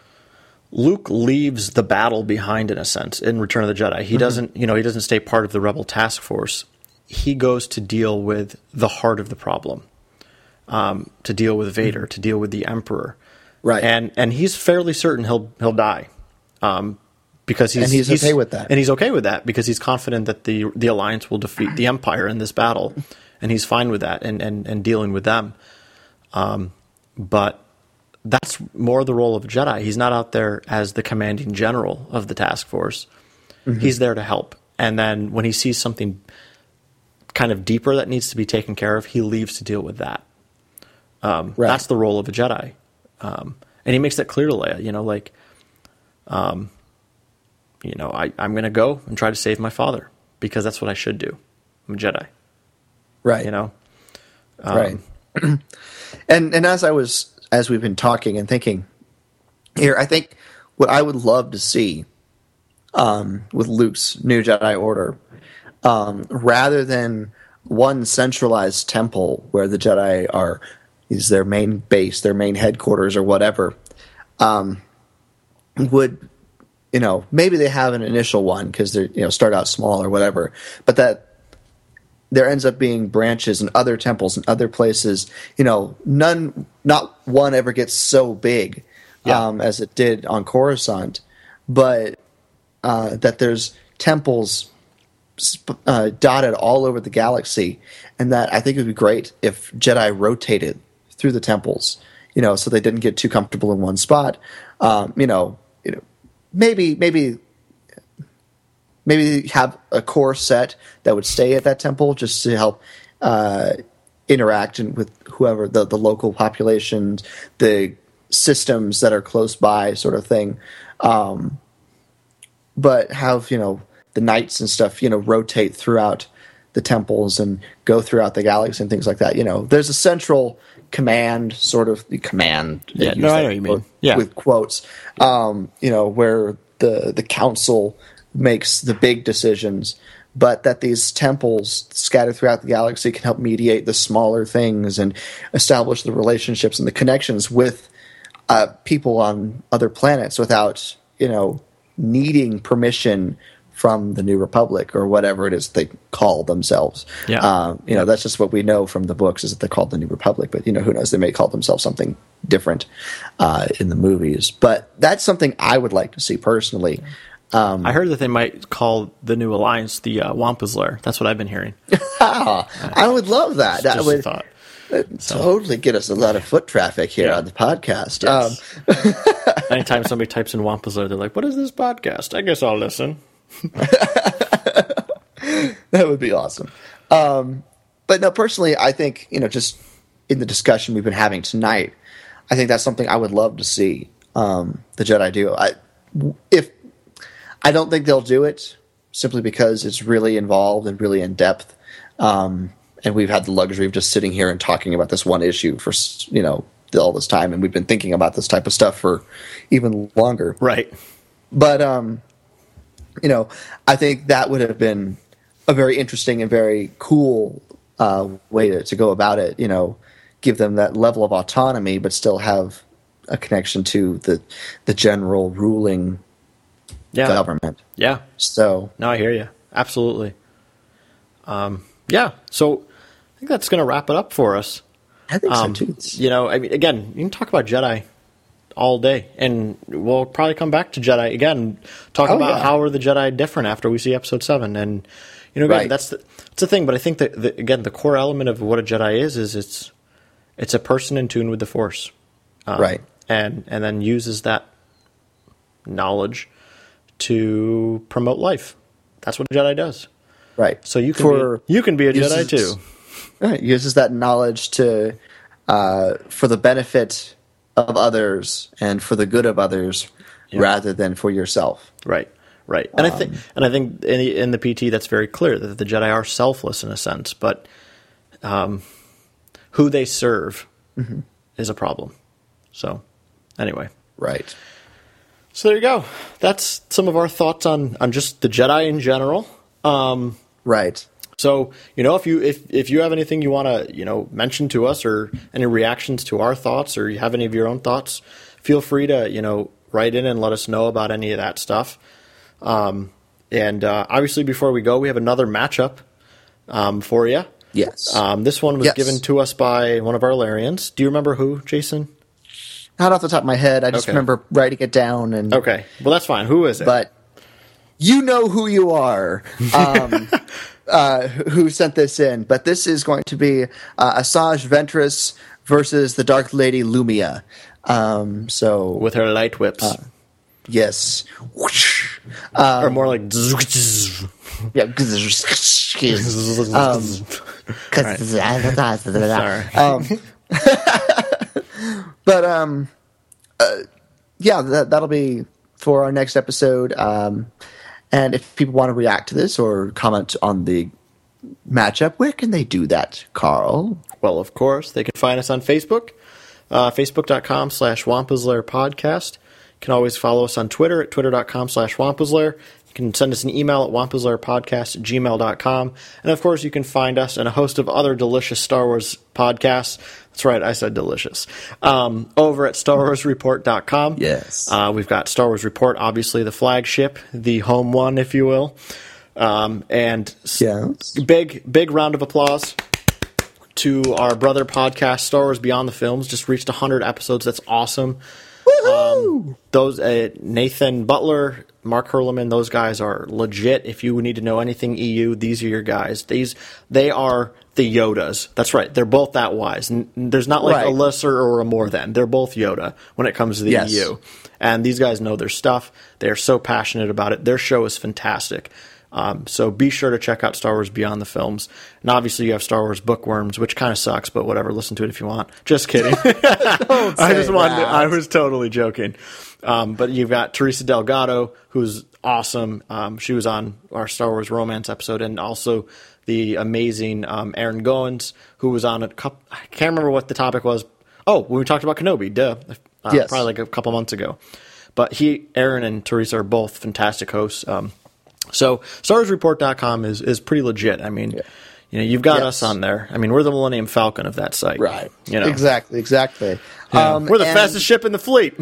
[SPEAKER 2] Luke leaves the battle behind, in a sense, in Return of the Jedi. He mm-hmm. doesn't, you know, he doesn't stay part of the Rebel task force. He goes to deal with the heart of the problem, um, to deal with Vader, mm-hmm. to deal with the Emperor.
[SPEAKER 3] Right.
[SPEAKER 2] And and he's fairly certain he'll he'll die, um, because he's
[SPEAKER 3] and he's, he's okay with that.
[SPEAKER 2] And he's okay with that because he's confident that the the Alliance will defeat the Empire in this battle, and he's fine with that and and, and dealing with them. Um, but that's more the role of a Jedi. He's not out there as the commanding general of the task force. Mm-hmm. He's there to help. And then when he sees something kind of deeper that needs to be taken care of, he leaves to deal with that. Um, right. That's the role of a Jedi. Um, and he makes that clear to Leia, you know, like, um, you know, I, I'm going to go and try to save my father because that's what I should do. I'm a Jedi.
[SPEAKER 3] Right.
[SPEAKER 2] You know? Um,
[SPEAKER 3] right. and, and as I was, as we've been talking and thinking here, I think what I would love to see, um, with Luke's new Jedi Order, um, rather than one centralized temple where the Jedi are, is their main base, their main headquarters or whatever, um, would, you know, maybe they have an initial one because they're, you know, start out small or whatever, but that there ends up being branches and other temples and other places, you know, none, not one ever gets so big, yeah. um, as it did on Coruscant, but, uh, that there's temples uh, dotted all over the galaxy, and that I think it would be great if Jedi rotated through the temples, you know, so they didn't get too comfortable in one spot. Um, you know, you know, maybe maybe maybe have a core set that would stay at that temple just to help uh, interact with whoever the the local population, the systems that are close by, sort of thing. Um, but have, you know, the knights and stuff, you know, rotate throughout the temples and go throughout the galaxy and things like that. You know, there's a central command, sort of command.
[SPEAKER 2] Yeah, no, I know what you mean. Yeah,
[SPEAKER 3] with quotes. Um, you know, where the the council makes the big decisions, but that these temples scattered throughout the galaxy can help mediate the smaller things and establish the relationships and the connections with uh, people on other planets without, you know, needing permission from the New Republic or whatever it is they call themselves.
[SPEAKER 2] Yeah.
[SPEAKER 3] Um, you know, that's just what we know from the books, is that they're called the New Republic. But, you know, who knows? They may call themselves something different uh, in the movies. But that's something I would like to see personally. Um,
[SPEAKER 2] I heard that they might call the new alliance the uh, Wampa's Lair. That's what I've been hearing.
[SPEAKER 3] I would love that. That
[SPEAKER 2] Just
[SPEAKER 3] would
[SPEAKER 2] a thought.
[SPEAKER 3] so. totally get us a lot of foot traffic here
[SPEAKER 2] Yeah.
[SPEAKER 3] on the podcast.
[SPEAKER 2] Yes.
[SPEAKER 3] Um,
[SPEAKER 2] Anytime somebody types in Wampa's Lair, they're like, what is this podcast? I guess I'll listen.
[SPEAKER 3] That would be awesome. Um, but no, personally, I think, you know, just in the discussion we've been having tonight, I think that's something I would love to see um, the Jedi do. I, if I don't think they'll do it simply because it's really involved and really in depth, um, and we've had the luxury of just sitting here and talking about this one issue for, you know, all this time, and we've been thinking about this type of stuff for even longer.
[SPEAKER 2] Right.
[SPEAKER 3] But um, you know, I think that would have been a very interesting and very cool uh, way to, to go about it. You know, give them that level of autonomy, but still have a connection to the the general ruling
[SPEAKER 2] Yeah.
[SPEAKER 3] government.
[SPEAKER 2] Yeah.
[SPEAKER 3] So,
[SPEAKER 2] No, I hear you. Absolutely. Um, yeah. So I think that's going to wrap it up for us.
[SPEAKER 3] I think
[SPEAKER 2] Um,
[SPEAKER 3] so too. It's-
[SPEAKER 2] you know, I mean, again, you can talk about Jedi all day, and we'll probably come back to Jedi again, talk
[SPEAKER 3] Oh,
[SPEAKER 2] about
[SPEAKER 3] yeah.
[SPEAKER 2] how are the Jedi different after we see Episode Seven, and you know, again,
[SPEAKER 3] Right.
[SPEAKER 2] that's the, that's the thing. But I think that the, again, the core element of what a Jedi is is it's it's a person in tune with the Force, um,
[SPEAKER 3] Right.
[SPEAKER 2] and and then uses that knowledge to promote life. That's what a Jedi does.
[SPEAKER 3] Right.
[SPEAKER 2] So you can
[SPEAKER 3] For-
[SPEAKER 2] be, you can be a Jedi
[SPEAKER 3] uses-
[SPEAKER 2] too.
[SPEAKER 3] Right, uses that knowledge to uh, for the benefit of others and for the good of others, rather than for yourself.
[SPEAKER 2] Right, right, and I
[SPEAKER 3] Um,
[SPEAKER 2] think, and I think in the, in the P T that's very clear that the Jedi are selfless in a sense, but um, who they serve
[SPEAKER 3] Mm-hmm.
[SPEAKER 2] is a problem. So, anyway,
[SPEAKER 3] Right.
[SPEAKER 2] so there you go. That's some of our thoughts on on just the Jedi in general. Um,
[SPEAKER 3] Right.
[SPEAKER 2] So, you know, if you if, if you have anything you want to, you know, mention to us, or any reactions to our thoughts, or you have any of your own thoughts, feel free to, you know, write in and let us know about any of that stuff. Um, and uh, obviously, before we go, we have another matchup um, for you.
[SPEAKER 3] Yes.
[SPEAKER 2] Um, this one was
[SPEAKER 3] Yes.
[SPEAKER 2] given to us by one of our Larians. Do you remember who, Jason?
[SPEAKER 3] Not off the top of my head. I just
[SPEAKER 2] Okay.
[SPEAKER 3] remember writing it down. And
[SPEAKER 2] Okay. Well, that's fine. Who is it?
[SPEAKER 3] but you know who you are. Um, uh, who sent this in? But this is going to be uh, Asajj Ventress versus the Dark Lady Lumia. Um, so
[SPEAKER 2] With her light whips.
[SPEAKER 3] yes, Whoosh.
[SPEAKER 2] or more like...
[SPEAKER 3] yeah. um,
[SPEAKER 2] Sorry.
[SPEAKER 3] um, but um, uh, yeah, that that'll be for our next episode. Um, and if people want to react to this or comment on the matchup, where can they do that, Carl?
[SPEAKER 2] Well, of course, they can find us on Facebook, uh, facebook.com slash Wampa's Lair podcast. You can always follow us on Twitter at twitter.com slash Wampa's Lair. You can send us an email at wampa's lair podcast at gmail dot com. And, of course, you can find us and a host of other delicious Star Wars podcasts. That's right, I said delicious. Um, over at star wars report dot com.
[SPEAKER 3] Yes.
[SPEAKER 2] Uh, we've got Star Wars Report, obviously the flagship, the home one, if you will. Um, and
[SPEAKER 3] Yes.
[SPEAKER 2] big, big round of applause to our brother podcast, Star Wars Beyond the Films. Just reached one hundred episodes. That's awesome.
[SPEAKER 3] Woohoo!
[SPEAKER 2] Um, those uh, Nathan Butler, Mark Hurleman, those guys are legit. If you need to know anything E U, these are your guys. These they are the Yodas. That's right. They're both that wise. N- There's not like
[SPEAKER 3] Right.
[SPEAKER 2] a lesser or a more than. They're both Yoda when it comes to the
[SPEAKER 3] Yes.
[SPEAKER 2] E U. And these guys know their stuff. They are so passionate about it. Their show is fantastic. Um, so be sure to check out Star Wars Beyond the Films. And obviously you have Star Wars Bookworms, which kind of sucks, but whatever. Listen to it if you want. Just kidding. I
[SPEAKER 3] say
[SPEAKER 2] just wanted to,
[SPEAKER 3] that.
[SPEAKER 2] I was totally joking. Um, but you've got Teresa Delgado, who's awesome. Um, she was on our Star Wars Romance episode, and also the amazing um, Aaron Goins, who was on a couple, I can't remember what the topic was. Oh, when we talked about Kenobi, duh. Uh,
[SPEAKER 3] Yes.
[SPEAKER 2] Probably like a couple months ago. But he, Aaron and Teresa are both fantastic hosts. Um, so Star Wars Report dot com is, is pretty legit. I mean, you know, you've got
[SPEAKER 3] Yes.
[SPEAKER 2] us on there. I mean, we're the Millennium Falcon of that site.
[SPEAKER 3] Right.
[SPEAKER 2] You know,
[SPEAKER 3] Exactly. Exactly.
[SPEAKER 2] Yeah.
[SPEAKER 3] Um,
[SPEAKER 2] we're the
[SPEAKER 3] and-
[SPEAKER 2] fastest ship in the fleet.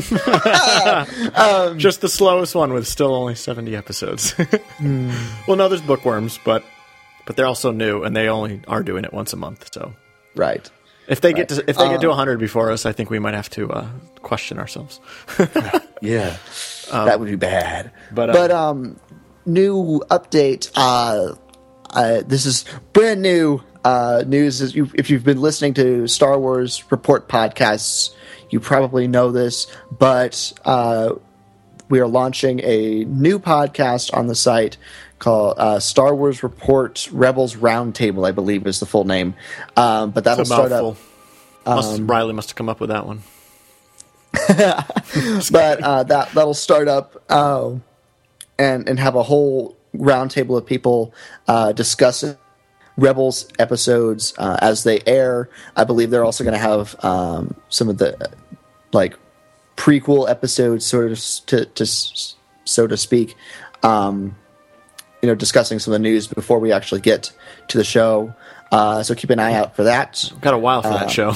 [SPEAKER 2] um, Just the slowest one with still only seventy episodes.
[SPEAKER 3] Hmm.
[SPEAKER 2] Well, no, there's Bookworms, but but they're also new, and they only are doing it once a month. So
[SPEAKER 3] Right.
[SPEAKER 2] if they get to if they get to
[SPEAKER 3] Um,
[SPEAKER 2] one hundred before us, I think we might have to uh, question ourselves.
[SPEAKER 3] Yeah. that would be bad.
[SPEAKER 2] but, uh,
[SPEAKER 3] but um, new update. Uh, uh, this is brand new uh, news. Is you, if you've been listening to Star Wars Report podcasts, you probably know this. But uh, we are launching a new podcast on the site called uh, Star Wars Report Rebels Roundtable, I believe is the full name. Um, but that'll
[SPEAKER 2] It's a
[SPEAKER 3] start
[SPEAKER 2] mouthful.
[SPEAKER 3] up.
[SPEAKER 2] Must, Riley must have come up with that one.
[SPEAKER 3] but uh, that that'll start up uh, and and have a whole roundtable of people uh, discussing Rebels episodes uh, as they air. I believe they're also going to have um, some of the uh, like prequel episodes, sort of to, to so to speak. Um, you know, discussing some of the news before we actually get to the show. Uh, so keep an eye out for that.
[SPEAKER 2] Got a while for that show.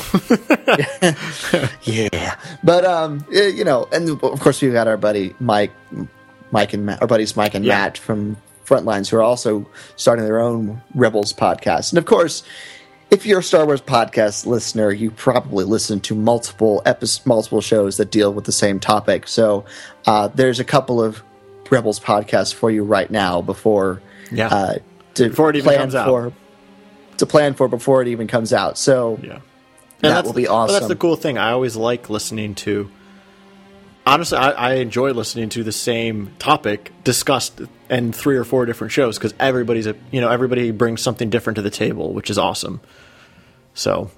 [SPEAKER 3] Yeah, but um, eh, you know, and of course we've got our buddy Mike, Mike and Matt, our buddies Mike and
[SPEAKER 2] Yeah.
[SPEAKER 3] Matt from Frontlines, who are also starting their own Rebels podcast. And of course, if you're a Star Wars podcast listener, you probably listen to multiple episodes, multiple shows that deal with the same topic. So uh, there's a couple of Rebels podcasts for you right now before
[SPEAKER 2] Yeah.
[SPEAKER 3] uh, to
[SPEAKER 2] Before it even
[SPEAKER 3] plan
[SPEAKER 2] comes out.
[SPEAKER 3] for to plan for before it even comes out. So
[SPEAKER 2] Yeah.
[SPEAKER 3] that
[SPEAKER 2] that's-
[SPEAKER 3] will be
[SPEAKER 2] but
[SPEAKER 3] awesome.
[SPEAKER 2] that's the cool thing. I always like listening to. Honestly, I, I enjoy listening to the same topic discussed in three or four different shows because everybody's a you know everybody brings something different to the table, which is awesome. So,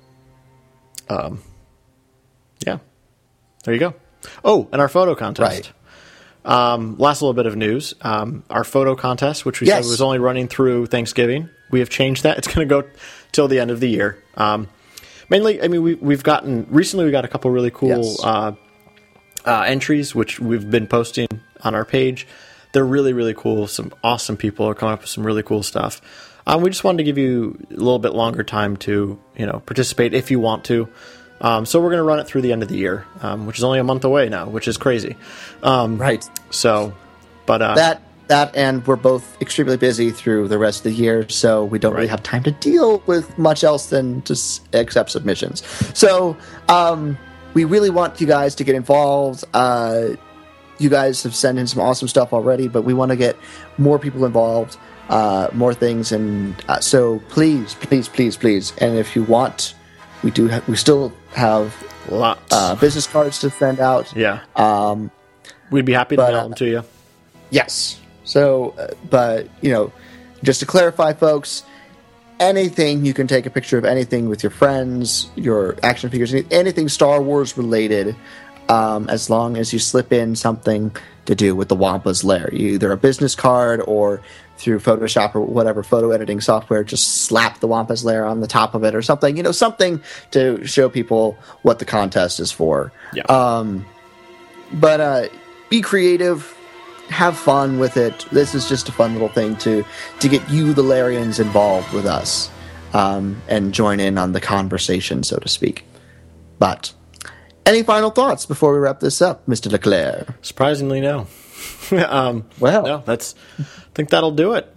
[SPEAKER 2] um, yeah, there you go. Oh, and our photo contest. Um, last little bit of news. Um, our photo contest, which we
[SPEAKER 3] Yes.
[SPEAKER 2] said was only running through Thanksgiving, we have changed that. It's going to go till the end of the year. Um, mainly, I mean, we, we've gotten recently. We got a couple really cool
[SPEAKER 3] Yes.
[SPEAKER 2] uh, uh, entries, which we've been posting on our page. They're really, really cool. Some awesome people are coming up with some really cool stuff. Um, we just wanted to give you a little bit longer time to, you know, participate if you want to. Um, so we're going to run it through the end of the year, um, which is only a month away now, which is crazy. Um,
[SPEAKER 3] right.
[SPEAKER 2] So, but uh,
[SPEAKER 3] that that and we're both extremely busy through the rest of the year, so we don't really
[SPEAKER 2] Right.
[SPEAKER 3] have time to deal with much else than just accept submissions. So um, we really want you guys to get involved. Uh, you guys have sent in some awesome stuff already, but we want to get more people involved, uh, more things, and uh, so please, please, please, please, and if you want, we do. Ha- we still have
[SPEAKER 2] lots.
[SPEAKER 3] uh, business cards to send out.
[SPEAKER 2] yeah.
[SPEAKER 3] Um,
[SPEAKER 2] We'd be happy to
[SPEAKER 3] but,
[SPEAKER 2] mail
[SPEAKER 3] uh,
[SPEAKER 2] them to you.
[SPEAKER 3] Yes. So, uh, but, you know, just to clarify, folks, anything you can take a picture of anything with your friends, your action figures, any- anything Star Wars related, um, as long as you slip in something to do with the Wampa's Lair. Either a business card or through Photoshop or whatever photo editing software, just slap the Wampa's Lair on the top of it or something. You know, something to show people what the contest is for.
[SPEAKER 2] Yeah.
[SPEAKER 3] Um, but uh, be creative. Have fun with it. This is just a fun little thing to to get you, the Larians, involved with us um, and join in on the conversation, so to speak. But any final thoughts before we wrap this up, Mister Leclerc?
[SPEAKER 2] Surprisingly, no. um,
[SPEAKER 3] Well.
[SPEAKER 2] no, that's. I think that'll do it.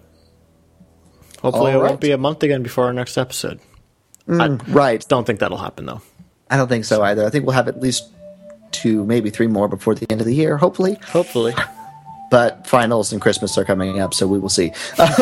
[SPEAKER 2] Hopefully,
[SPEAKER 3] All
[SPEAKER 2] it
[SPEAKER 3] right.
[SPEAKER 2] won't be a month again before our next episode.
[SPEAKER 3] Right.
[SPEAKER 2] Don't think that'll happen though.
[SPEAKER 3] I don't think so either. I think we'll have at least to maybe three more before the end of the year, hopefully.
[SPEAKER 2] Hopefully.
[SPEAKER 3] But finals and Christmas are coming up, so we will see.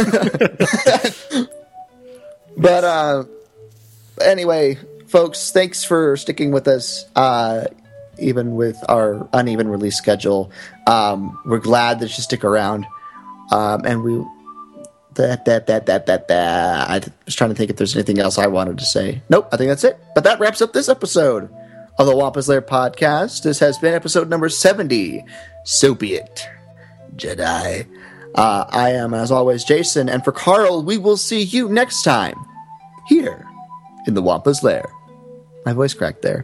[SPEAKER 3] But uh, anyway, folks, thanks for sticking with us, uh, even with our uneven release schedule. Um, we're glad that you stick around. Um, and we... That, that, that, that, that, that. I was trying to think if there's anything else I wanted to say. Nope, I think that's it. But that wraps up this episode of the Wampa's Lair podcast. This has been episode number seventy. So be it, Jedi. Uh, I am, as always, Jason. And for Carl, we will see you next time here in the Wampa's Lair. My voice cracked there.